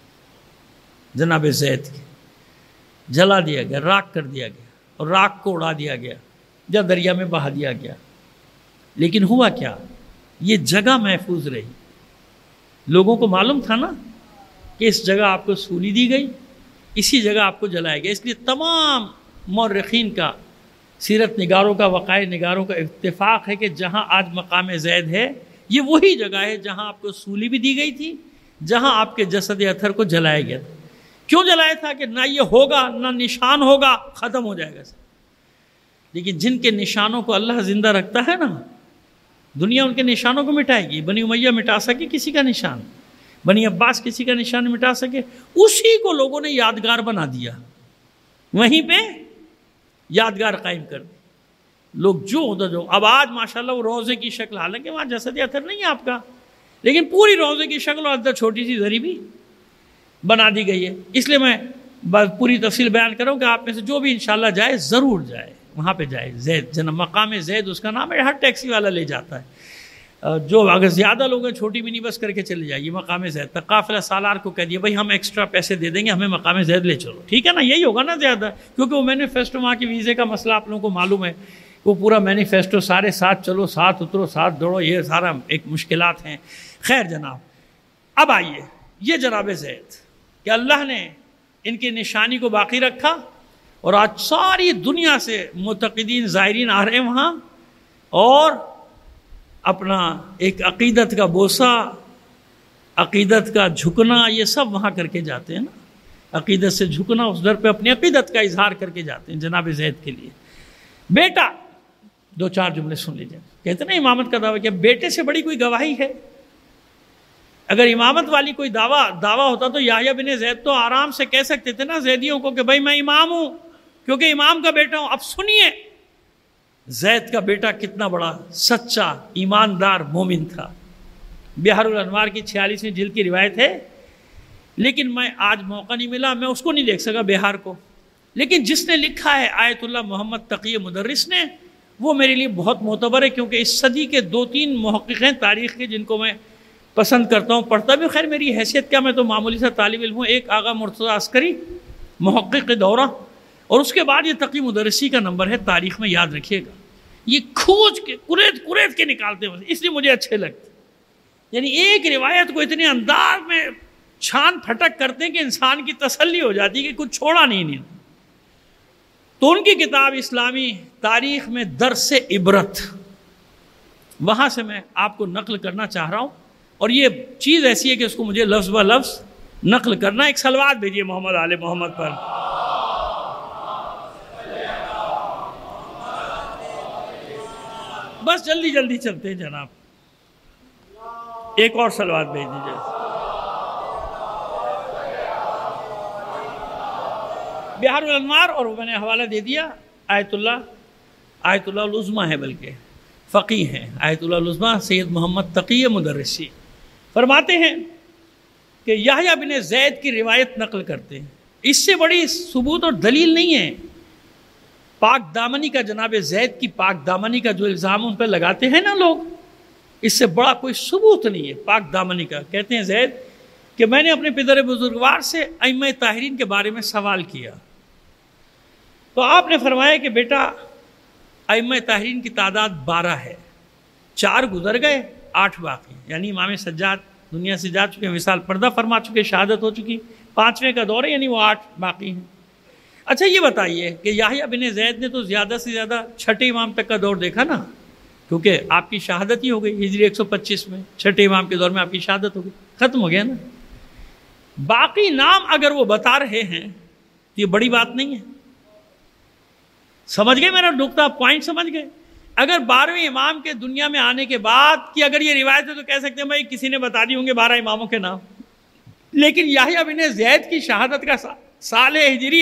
جناب زید کے جلا دیا گیا، راکھ کر دیا گیا اور راکھ کو اڑا دیا گیا یا دریا میں بہا دیا گیا. لیکن ہوا کیا، یہ جگہ محفوظ رہی. لوگوں کو معلوم تھا نا کہ اس جگہ آپ کو سولی دی گئی، اسی جگہ آپ کو جلایا گیا. اس لیے تمام مورخین کا، سیرت نگاروں کا، وقائع نگاروں کا اتفاق ہے کہ جہاں آج مقام زید ہے یہ وہی جگہ ہے جہاں آپ کو سولی بھی دی گئی تھی، جہاں آپ کے جسد اطہر کو جلایا گیا تھا. کیوں جلایا تھا کہ نہ یہ ہوگا نہ نشان ہوگا، ختم ہو جائے گا. لیکن جن کے نشانوں کو اللہ زندہ رکھتا ہے نا، دنیا ان کے نشانوں کو مٹائے گی. بنی امیہ مٹا سکے کسی کا نشان، بنی عباس کسی کا نشان مٹا سکے، اسی کو لوگوں نے یادگار بنا دیا، وہیں پہ یادگار قائم کر دی. لوگ جو ہوتا جو اب آج ماشاءاللہ وہ روضے کی شکل، حالانکہ وہاں جسد اطہر نہیں ہے آپ کا، لیکن پوری روضے کی شکل اور اندر چھوٹی سی زری بھی بنا دی گئی ہے. اس لیے میں پوری تفصیل بیان کروں کہ آپ میں سے جو بھی انشاءاللہ جائے ضرور جائے، وہاں پہ جائے. زید جناب مقام زید اس کا نام ہے، ہر ٹیکسی والا لے جاتا ہے. جو اگر زیادہ لوگ ہیں چھوٹی منی بس کر کے چلے جائیے مقام زید تک. قافلہ سالار کو کہہ دیا بھائی ہم ایکسٹرا پیسے دے دیں گے، ہمیں مقام زید لے چلو، ٹھیک ہے نا. یہی ہوگا نا زیادہ، کیونکہ وہ مینیفیسٹو وہاں کی ویزے کا مسئلہ آپ لوگوں کو معلوم ہے. وہ پورا مینیفیسٹو سارے ساتھ چلو، ساتھ اترو، ساتھ دوڑو، یہ سارا ایک مشکلات ہیں. خیر جناب اب آئیے یہ جناب زید کہ اللہ نے ان کی نشانی کو باقی رکھا اور آج ساری دنیا سے معتقدین زائرین آ رہے ہیں وہاں اور اپنا ایک عقیدت کا بوسہ، عقیدت کا جھکنا، یہ سب وہاں کر کے جاتے ہیں نا. عقیدت سے جھکنا، اس در پہ اپنی عقیدت کا اظہار کر کے جاتے ہیں جناب زید کے لیے. بیٹا 2-4 جملے سن لیجیے. کہتے ہیں امامت کا دعویٰ کیا بیٹے سے بڑی کوئی گواہی ہے؟ اگر امامت والی کوئی دعویٰ ہوتا تو یحییٰ بن زید تو آرام سے کہہ سکتے تھے نا زیدیوں کو کہ بھائی میں امام ہوں کیونکہ امام کا بیٹا ہوں. اب سنیے زید کا بیٹا کتنا بڑا سچا ایماندار مومن تھا. بحر الانوار کی 46ویں جلد کی روایت ہے، لیکن میں آج موقع نہیں ملا، میں اس کو نہیں دیکھ سکا بہار کو. لیکن جس نے لکھا ہے آیت اللہ محمد تقی مدرس نے، وہ میرے لیے بہت معتبر ہے، کیونکہ اس صدی کے 2-3 محقق ہیں تاریخ کے جن کو میں پسند کرتا ہوں، پڑھتا بھی. خیر میری حیثیت کیا، میں تو معمولی سا طالب علم ہوں. ایک آغا مرتضیٰ عسکری محقق دورہ، اور اس کے بعد یہ تقی مدرسی کا نمبر ہے. تاریخ میں یاد رکھیے گا، یہ کھوج کے قرید کے نکالتے ہیں، اس لیے مجھے اچھے لگتے. یعنی ایک روایت کو اتنے انداز میں چھان پھٹک کرتے ہیں کہ انسان کی تسلی ہو جاتی ہے کہ کچھ چھوڑا نہیں. تو ان کی کتاب اسلامی تاریخ میں درس عبرت، وہاں سے میں آپ کو نقل کرنا چاہ رہا ہوں، اور یہ چیز ایسی ہے کہ اس کو مجھے لفظ بہ لفظ نقل کرنا۔ ایک صلوات بھیجیے محمد آل محمد پر۔ بس جلدی جلدی چلتے ہیں جناب، ایک اور صلوات بھیج دیجیے۔ بہار الانوار، اور وہ میں نے حوالہ دے دیا، آیت اللہ العظمیٰ ہے، بلکہ فقیہ ہیں، آیت اللہ العظمیٰ سید محمد تقی مدرسی فرماتے ہیں کہ یحییٰ بن زید کی روایت نقل کرتے ہیں، اس سے بڑی ثبوت اور دلیل نہیں ہے پاک دامنی کا، جناب زید کی پاک دامنی کا جو الزام ان پہ لگاتے ہیں نا لوگ، اس سے بڑا کوئی ثبوت نہیں ہے پاک دامنی کا۔ کہتے ہیں زید کہ میں نے اپنے پدر بزرگوار سے ائمہ طاہرین کے بارے میں سوال کیا، تو آپ نے فرمایا کہ بیٹا ائمہ طاہرین کی تعداد 12 ہے، 4 گزر گئے، 8 باقی، یعنی امام سجاد دنیا سے جا چکے، وصال پردہ فرما چکے، شہادت ہو چکی، 5ویں کا دور ہے، یعنی وہ 8 باقی ہیں۔ اچھا یہ بتائیے کہ یحییٰ بن زید نے تو زیادہ سے زیادہ 6 امام تک کا دور دیکھا نا، کیونکہ آپ کی شہادت ہی ہو گئی ہجری 125 میں، 6 امام کے دور میں آپ کی شہادت ہو گئی، ختم ہو گیا نا۔ باقی نام اگر وہ بتا رہے ہیں تو یہ بڑی بات نہیں ہے، سمجھ گئے میرا نقطہ، پوائنٹ سمجھ گئے؟ اگر 12ویں امام کے دنیا میں آنے کے بعد کی اگر یہ روایت ہے تو کہہ سکتے ہیں بھائی کسی نے بتا دی ہوں گے 12 اماموں کے نام، لیکن یحییٰ بن زید کی شہادت کا سال ہے ہجری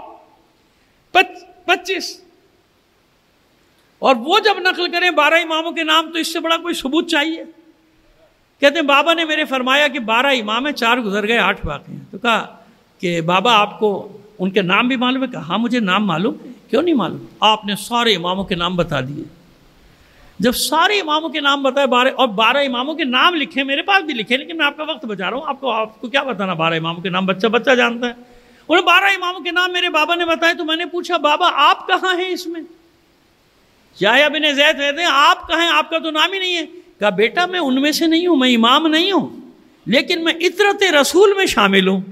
125، اور وہ جب نقل کریں 12 اماموں کے نام تو اس سے بڑا کوئی ثبوت چاہیے۔ کہتے ہیں بابا نے میرے فرمایا کہ 12 امام ہیں، 4 گزر گئے، 8 باقی ہیں۔ تو کہا کہ بابا آپ کو ان کے نام بھی معلوم ہے؟ کہا ہاں مجھے نام معلوم ہے۔ کیوں نہیں معلوم؟ آپ نے سارے اماموں کے نام بتا دیے۔ جب سارے اماموں کے نام بتائے 12 اور 12 اماموں کے نام لکھے، میرے پاس بھی لکھے، لیکن میں آپ کا وقت بچا رہا ہوں، آپ کو کیا بتانا 12 اماموں کے نام، بچہ جانتا ہے۔ انہیں 12 اماموں کے نام میرے بابا نے بتائے، تو میں نے پوچھا بابا آپ کہاں ہیں اس میں؟ یحییٰ بن زید کہتے ہیں آپ کہاں ہیں، آپ کا تو نام ہی نہیں ہے۔ کہا بیٹا میں ان میں سے نہیں ہوں، میں امام نہیں ہوں، لیکن میں اطرت رسول میں شامل ہوں۔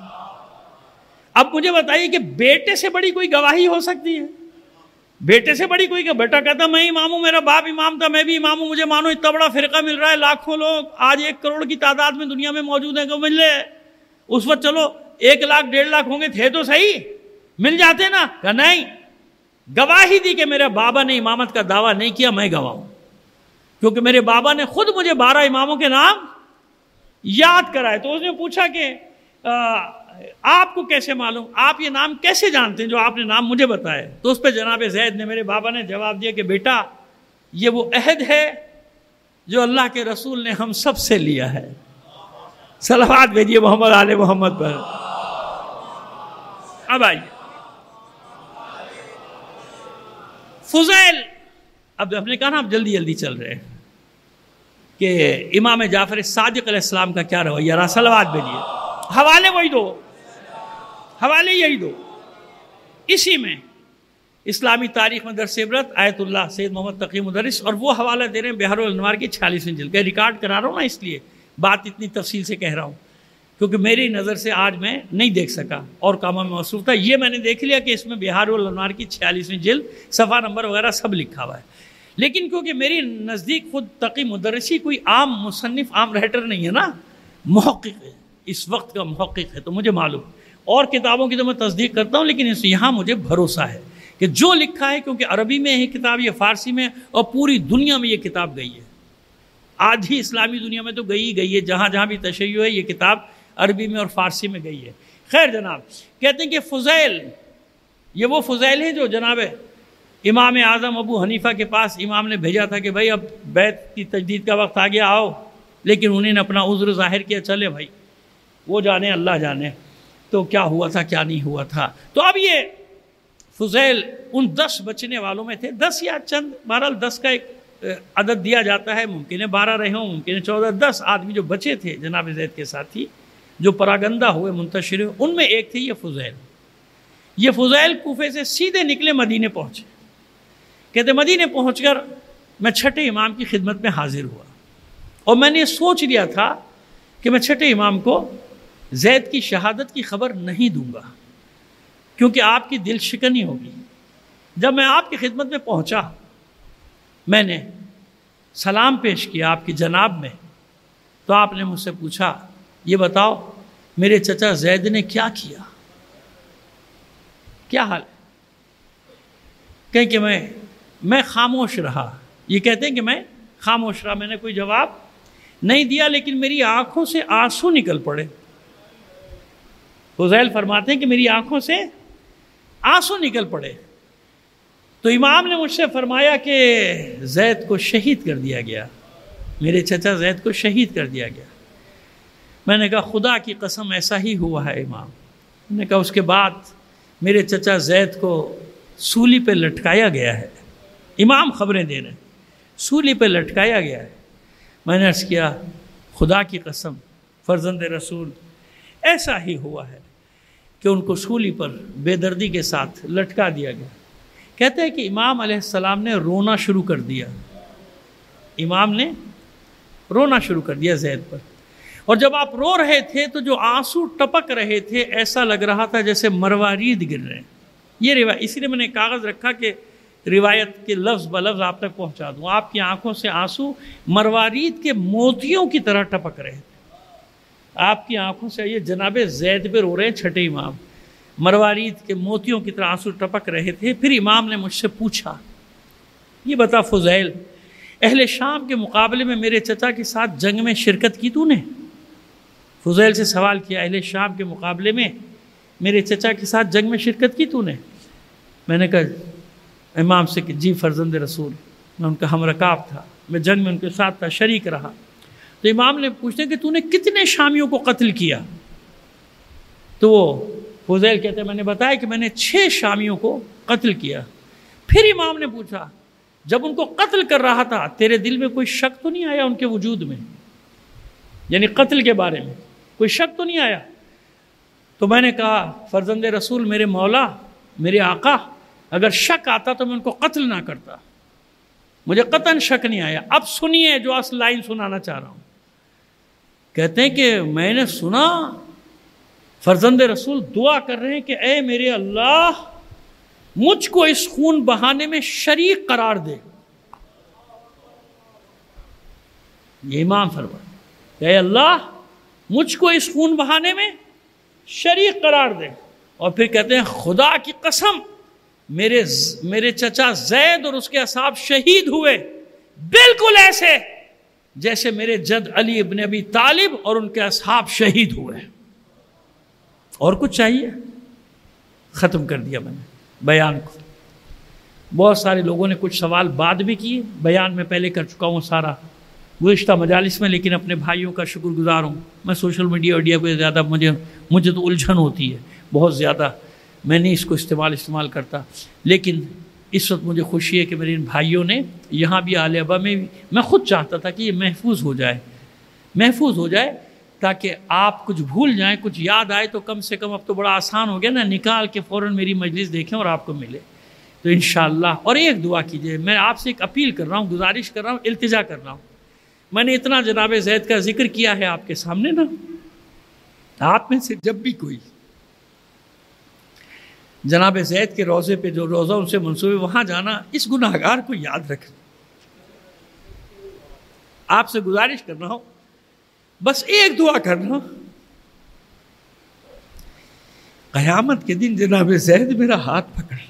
اب مجھے بتائیے کہ بیٹے سے بڑی کوئی گواہی ہو سکتی ہے؟ بیٹے سے بڑی کوئی، کہ بیٹا کہتا میں امام ہوں، میرا باپ امام تھا، میں بھی امام ہوں، مجھے مانو اتنا بڑا فرقہ مل رہا ہے، لاکھوں لوگ آج 1 کروڑ کی تعداد میں دنیا میں موجود ہیں، کہ مل لے اس وقت چلو 1 لاکھ 1.5 لاکھ ہوں گے، تھے تو صحیح، مل جاتے نا۔ کہ نہیں، گواہی دی کہ میرے بابا نے امامت کا دعویٰ نہیں کیا، میں گواہ ہوں، کیونکہ میرے بابا نے خود مجھے 12 اماموں کے نام یاد کرائے۔ تو اس نے پوچھا کہ آپ کو کیسے معلوم، آپ یہ نام کیسے جانتے ہیں جو آپ نے نام مجھے بتائے؟ تو اس پہ جناب زید نے، میرے بابا نے جواب دیا کہ بیٹا یہ وہ عہد ہے جو اللہ کے رسول نے ہم سب سے لیا ہے۔ صلوات بھیجیے محمد آل محمد پر۔ اب آئیے فضیل، اب ہم نے کہا نا اب جلدی جلدی چل رہے ہیں کہ امام جعفر صادق علیہ السلام کا کیا رویہ رہا۔ صلوات بھیجیے، حوالے وہی دو، حوالے یہی دو۔ اسی میں اسلامی تاریخ میں درس عبرت، آیت اللہ سید محمد تقی مدرس، اور وہ حوالہ دے رہے ہیں بہار الانوار کی 46ویں جلد کا، ریکارڈ کرا رہا ہوں نا، اس لیے بات اتنی تفصیل سے کہہ رہا ہوں، کیونکہ میری نظر سے آج میں نہیں دیکھ سکا اور کاموں میں مصروف تھا۔ یہ میں نے دیکھ لیا کہ اس میں بہار الانوار کی 46ویں جلد، صفحہ نمبر وغیرہ سب لکھا ہوا ہے، لیکن کیونکہ میری نزدیک خود تقی مدرسی کوئی عام مصنف، عام رائٹر نہیں ہے نا، محقق ہے، اس وقت کا محقق ہے، تو مجھے معلوم، اور کتابوں کی تو میں تصدیق کرتا ہوں، لیکن یہاں مجھے بھروسہ ہے کہ جو لکھا ہے، کیونکہ عربی میں ہے کتاب، یہ فارسی میں، اور پوری دنیا میں یہ کتاب گئی ہے، آج ہی اسلامی دنیا میں تو گئی ہے، جہاں جہاں بھی تشیع ہے یہ کتاب عربی میں اور فارسی میں گئی ہے۔ خیر جناب، کہتے ہیں کہ فضیل، یہ وہ فضیل ہے جو جناب امام اعظم ابو حنیفہ کے پاس امام نے بھیجا تھا کہ بھائی اب بیت کی تجدید کا وقت آ گیا، آؤ، لیکن انہیں نے اپنا عذر ظاہر کیا، چلے بھائی وہ جانے، اللہ جانے تو کیا ہوا تھا کیا نہیں ہوا تھا۔ تو اب یہ فضیل ان 10 بچنے والوں میں تھے، 10 یا چند، بہرحال 10 کا ایک عدد دیا جاتا ہے، ممکن ہے 12 رہے ہوں، ممکن ہے 14، 10 آدمی جو بچے تھے جناب زید کے ساتھی، جو پراگندہ ہوئے، منتشر ہوئے، ان میں ایک تھی یہ فضیل۔ یہ فضیل کوفے سے سیدھے نکلے، مدینے پہنچے۔ کہتے مدینے پہنچ کر میں 6 امام کی خدمت میں حاضر ہوا، اور میں نے سوچ لیا تھا کہ میں 6 امام کو زید کی شہادت کی خبر نہیں دوں گا، کیونکہ آپ کی دل شکنی ہوگی۔ جب میں آپ کی خدمت میں پہنچا، میں نے سلام پیش کیا آپ کی جناب میں، تو آپ نے مجھ سے پوچھا یہ بتاؤ میرے چچا زید نے کیا کیا، کیا حال ہے؟ کہ میں خاموش رہا۔ یہ کہتے ہیں کہ میں خاموش رہا، میں نے کوئی جواب نہیں دیا، لیکن میری آنکھوں سے آنسو نکل پڑے۔ فضیل فرماتے ہیں کہ میری آنکھوں سے آنسو نکل پڑے۔ تو امام نے مجھ سے فرمایا کہ زید کو شہید کر دیا گیا، میرے چچا زید کو شہید کر دیا گیا۔ میں نے کہا خدا کی قسم ایسا ہی ہوا ہے امام۔ میں نے کہا اس کے بعد میرے چچا زید کو سولی پہ لٹکایا گیا ہے۔ امام خبریں دے رہے ہیں، سولی پہ لٹکایا گیا ہے۔ میں نے عرض کیا خدا کی قسم فرزند رسول ایسا ہی ہوا ہے کہ ان کو سولی پر بے دردی کے ساتھ لٹکا دیا گیا۔ کہتے ہیں کہ امام علیہ السلام نے رونا شروع کر دیا، امام نے رونا شروع کر دیا زید پر، اور جب آپ رو رہے تھے تو جو آنسو ٹپک رہے تھے ایسا لگ رہا تھا جیسے مروارید گر رہے ہیں۔ یہ روایت، اسی لیے میں نے کاغذ رکھا کہ روایت کے لفظ بلفظ آپ تک پہنچا دوں۔ آپ کی آنکھوں سے آنسو مروارید کے موتیوں کی طرح ٹپک رہے تھے۔ آپ کی آنکھوں سے یہ جناب زید پہ رو رہے ہیں چھٹے امام، مروارید کے موتیوں کی طرح آنسو ٹپک رہے تھے۔ پھر امام نے مجھ سے پوچھا یہ بتا فضیل، اہل شام کے مقابلے میں میرے چچا کے ساتھ جنگ میں شرکت کی تو نے؟ فضیل سے سوال کیا اہل شام کے مقابلے میں میرے چچا کے ساتھ جنگ میں شرکت کی تو نے؟ میں نے کہا امام سے کہ جی فرزند رسول، میں ان کا ہم رکاب تھا، میں جنگ میں ان کے ساتھ تھا، شریک رہا۔ تو امام نے پوچھتے کہ تو نے کتنے شامیوں کو قتل کیا؟ تو وہ فضیل کہتے ہیں میں نے بتایا کہ میں نے 6 شامیوں کو قتل کیا۔ پھر امام نے پوچھا جب ان کو قتل کر رہا تھا تیرے دل میں کوئی شک تو نہیں آیا ان کے وجود میں، یعنی قتل کے بارے میں کوئی شک تو نہیں آیا؟ تو میں نے کہا فرزند رسول میرے مولا، میرے آقا، اگر شک آتا تو میں ان کو قتل نہ کرتا، مجھے قطعاً شک نہیں آیا۔ اب سنیے جو اصل لائن سنانا چاہ رہا ہوں۔ کہتے ہیں کہ میں نے سنا فرزند رسول دعا کر رہے ہیں کہ اے میرے اللہ مجھ کو اس خون بہانے میں شریک قرار دے۔ یہ امام فرماتے ہیں کہ اے اللہ مجھ کو اس خون بہانے میں شریک قرار دے، اور پھر کہتے ہیں خدا کی قسم میرے چچا زید اور اس کے اصحاب شہید ہوئے بالکل ایسے جیسے میرے جد علی ابن ابی طالب اور ان کے اصحاب شہید ہوئے۔ اور کچھ چاہیے؟ ختم کر دیا میں نے بیان کو۔ بہت سارے لوگوں نے کچھ سوال بعد بھی کیے، بیان میں پہلے کر چکا ہوں سارا گزشتہ مجالس میں، لیکن اپنے بھائیوں کا شکر گزار ہوں۔ میں سوشل میڈیا پہ زیادہ مجھے تو الجھن ہوتی ہے بہت زیادہ، میں نہیں اس کو استعمال کرتا، لیکن اس وقت مجھے خوشی ہے کہ میرے ان بھائیوں نے یہاں بھی آل ابا میں بھی، میں خود چاہتا تھا کہ یہ محفوظ ہو جائے تاکہ آپ کچھ بھول جائیں، کچھ یاد آئے تو کم سے کم اب تو بڑا آسان ہو گیا نا، نکال کے فوراً میری مجلس دیکھیں اور آپ کو ملے تو انشاءاللہ۔ اور ایک دعا کیجئے، میں آپ سے ایک اپیل کر رہا ہوں، گزارش کر رہا ہوں، التجا کر رہا ہوں۔ میں نے اتنا جناب زید کا ذکر کیا ہے آپ کے سامنے نا، آپ میں سے جب بھی کوئی جناب زید کے روضے پہ جو روضہ ان سے منسوب ہے وہاں جانا، اس گناہگار کو یاد رکھنا۔ آپ سے گزارش کر رہا ہوں، بس ایک دعا کرنا، قیامت کے دن جناب زید میرا ہاتھ پکڑ لے،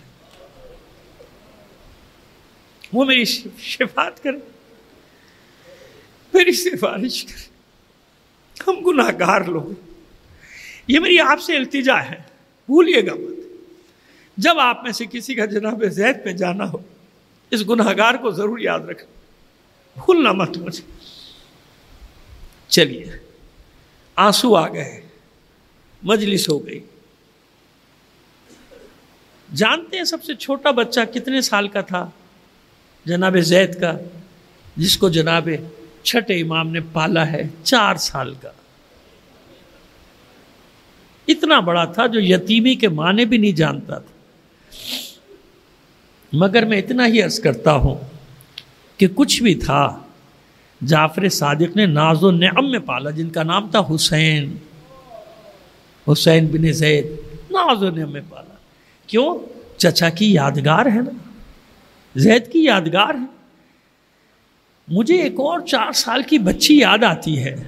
وہ میری شفاعت کرے، میری سفارش کرے۔ ہم گناہگار لوگ، یہ میری آپ سے التجا ہے، بھولیے گا مت۔ جب آپ میں سے کسی کا جناب زید پہ جانا ہو اس گناہگار کو ضرور یاد رکھنا، بھولنا مت مجھے۔ چلیے آنسو آ گئے، مجلس ہو گئی۔ جانتے ہیں سب سے چھوٹا بچہ کتنے سال کا تھا جناب زید کا، جس کو جناب چھٹے امام نے پالا ہے؟ 4 سال کا۔ اتنا بڑا تھا جو یتیمی کے معنی بھی نہیں جانتا تھا۔ مگر میں اتنا ہی عرض کرتا ہوں کہ کچھ بھی تھا، جعفر صادق نے ناز و نعم میں پالا، جن کا نام تھا حسین بن زید، ناز و نعم میں پالا۔ کیوں؟ چچا کی یادگار ہے نا، زید کی یادگار ہے۔ مجھے ایک اور 4 سال کی بچی یاد آتی ہے،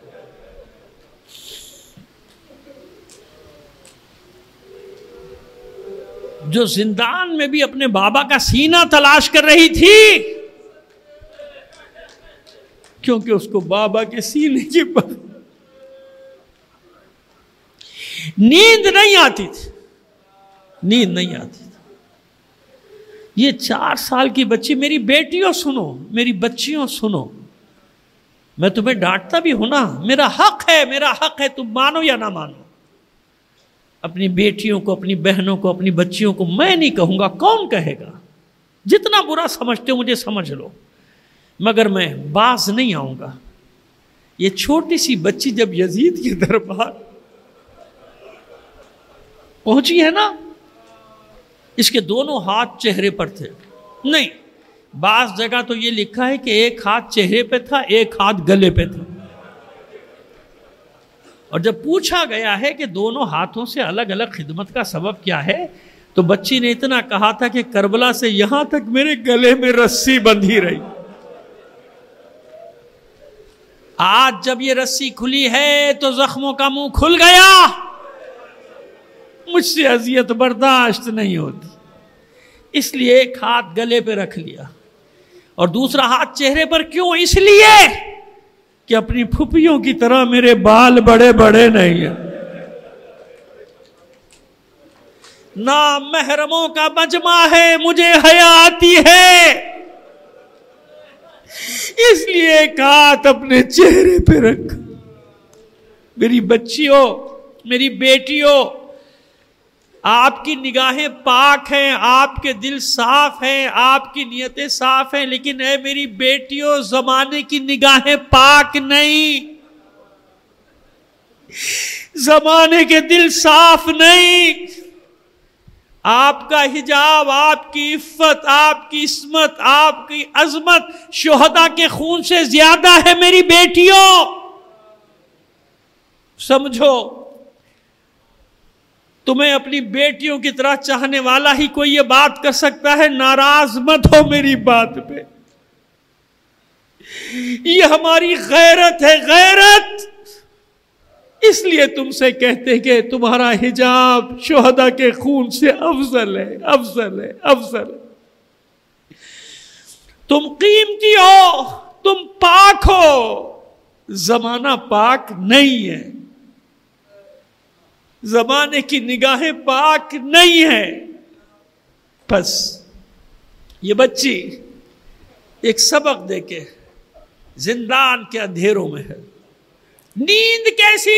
جو زندان میں بھی اپنے بابا کا سینہ تلاش کر رہی تھی، کیونکہ اس کو بابا کے سینے کی نیند نہیں آتی تھی، نیند نہیں آتی تھی۔ یہ 4 سال کی بچی، میری بیٹیوں سنو، میری بچیوں سنو، میں تمہیں ڈانٹتا بھی ہوں نا، میرا حق ہے، تم مانو یا نہ مانو۔ اپنی بیٹیوں کو، اپنی بہنوں کو، اپنی بچیوں کو میں نہیں کہوں گا، کون کہے گا؟ جتنا برا سمجھتے ہو مجھے سمجھ لو، مگر میں باز نہیں آؤں گا۔ یہ چھوٹی سی بچی جب یزید کے دربار پہنچی ہے نا، اس کے دونوں ہاتھ چہرے پر تھے، نہیں، بعض جگہ تو یہ لکھا ہے کہ ایک ہاتھ چہرے پہ تھا، ایک ہاتھ گلے پہ تھا۔ اور جب پوچھا گیا ہے کہ دونوں ہاتھوں سے الگ الگ خدمت کا سبب کیا ہے، تو بچی نے اتنا کہا تھا کہ کربلا سے یہاں تک میرے گلے میں رسی بندھی رہی۔ آج جب یہ رسی کھلی ہے تو زخموں کا منہ کھل گیا، مجھ سے اذیت برداشت نہیں ہوتی، اس لیے ایک ہاتھ گلے پہ رکھ لیا اور دوسرا ہاتھ چہرے پر۔ کیوں؟ اس لیے کہ اپنی پھپھیوں کی طرح میرے بال بڑے بڑے نہیں ہیں، نامحرموں کا مجمع ہے، مجھے حیا آتی ہے، اس لیے ایک ہاتھ اپنے چہرے پہ رکھ۔ میری بچیوں، میری بیٹیوں، آپ کی نگاہیں پاک ہیں، آپ کے دل صاف ہیں، آپ کی نیتیں صاف ہیں، لیکن اے میری بیٹیوں، زمانے کی نگاہیں پاک نہیں، زمانے کے دل صاف نہیں۔ آپ کا حجاب، آپ کی عفت، آپ کی عصمت، آپ کی عظمت شہداء کے خون سے زیادہ ہے میری بیٹیوں، سمجھو۔ تمہیں اپنی بیٹیوں کی طرح چاہنے والا ہی کوئی یہ بات کر سکتا ہے، ناراض مت ہو میری بات پہ، یہ ہماری غیرت ہے، غیرت۔ اس لیے تم سے کہتے کہ تمہارا حجاب شہداء کے خون سے افضل ہے، افضل ہے، افضل ہے۔ تم قیمتی ہو، تم پاک ہو، زمانہ پاک نہیں ہے، زمانے کی نگاہیں پاک نہیں ہیں۔ بس یہ بچی ایک سبق دے کے زندان کے اندھیروں میں ہے۔ نیند کیسی؟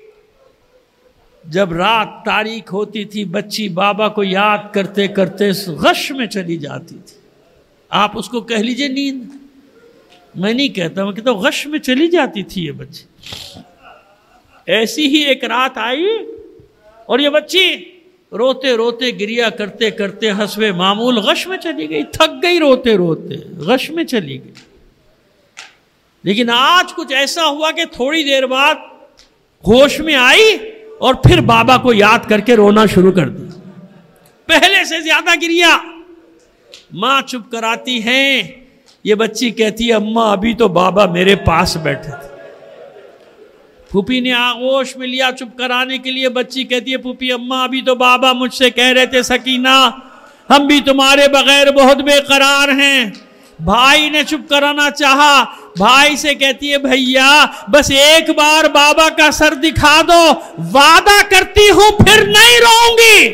جب رات تاریک ہوتی تھی، بچی بابا کو یاد کرتے کرتے غش میں چلی جاتی تھی۔ آپ اس کو کہہ لیجئے نیند، میں نہیں کہتا، میں کہتا ہوں غش میں چلی جاتی تھی یہ بچی۔ ایسی ہی ایک رات آئی اور یہ بچی روتے روتے، گریا کرتے کرتے حسب معمول غش میں چلی گئی، تھک گئی روتے روتے، غش میں چلی گئی۔ لیکن آج کچھ ایسا ہوا کہ تھوڑی دیر بعد ہوش میں آئی اور پھر بابا کو یاد کر کے رونا شروع کر دیا، پہلے سے زیادہ گریا۔ ماں چپ کراتی ہیں، یہ بچی کہتی ہے اماں ابھی تو بابا میرے پاس بیٹھے تھے۔ پھوپھی نے آغوش میں لیا چپ کرانے کے لیے، بچی کہتی ہے پھوپھی اماں ابھی تو بابا مجھ سے کہہ رہے تھے سکینہ ہم بھی تمہارے بغیر بہت بے قرار ہیں۔ بھائی نے چپ کرانا چاہا، بھائی سے کہتی ہے بھیا بس ایک بار بابا کا سر دکھا دو، وعدہ کرتی ہوں پھر نہیں روؤں گی،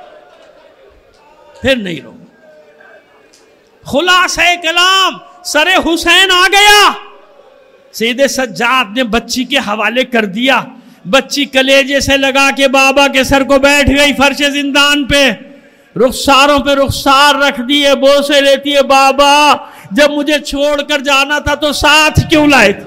پھر نہیں روؤں گی۔ خلاصہ کلام سر حسین آ گیا، سید سجاد نے بچی کے حوالے کر دیا۔ بچی کلیجے سے لگا کے بابا کے سر کو بیٹھ گئی فرش زندان پہ، رخساروں پہ رخسار رکھ دیے، بوسے لیتی ہے بابا جب مجھے چھوڑ کر جانا تھا تو ساتھ کیوں لائے تھے؟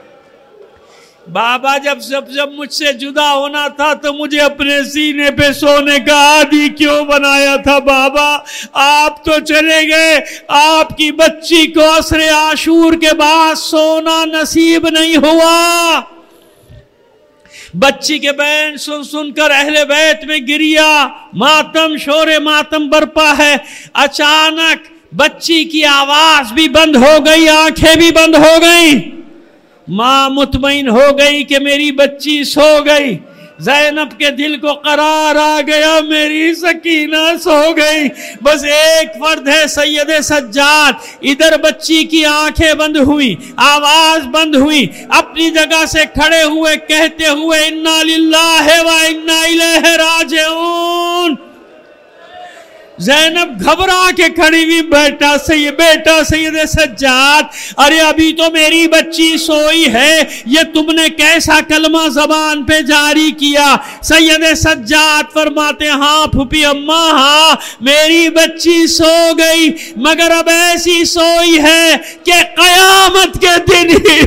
بابا جب مجھ سے جدا ہونا تھا تو مجھے اپنے سینے پہ سونے کا عادی کیوں بنایا تھا؟ بابا آپ تو چلے گئے، آپ کی بچی کو عصر عاشور کے بعد سونا نصیب نہیں ہوا۔ بچی کے بین سن سن کر اہل بیت میں گریا، ماتم، شور ماتم برپا ہے۔ اچانک بچی کی آواز بھی بند ہو گئی، آنکھیں بھی بند ہو گئیں۔ ماں مطمئن ہو گئی کہ میری بچی سو گئی۔ زینب کے دل کو قرار آ گیا، میری سکینہ سو گئی، بس ایک فرد ہے سید سجاد۔ ادھر بچی کی آنکھیں بند ہوئی، آواز بند ہوئی، اپنی جگہ سے کھڑے ہوئے کہتے ہوئے انا للہ و انا الیہ راجعون۔ زینب گھبرا کے کھڑی ہوئی، بیٹا سید سجاد، ارے ابھی تو میری بچی سوئی ہے، یہ تم نے کیسا کلمہ زبان پہ جاری کیا؟ سید سجاد فرماتے ہاں پھوپھی اماں، ہاں میری بچی سو گئی، مگر اب ایسی سوئی ہے کہ قیامت کے دن ہی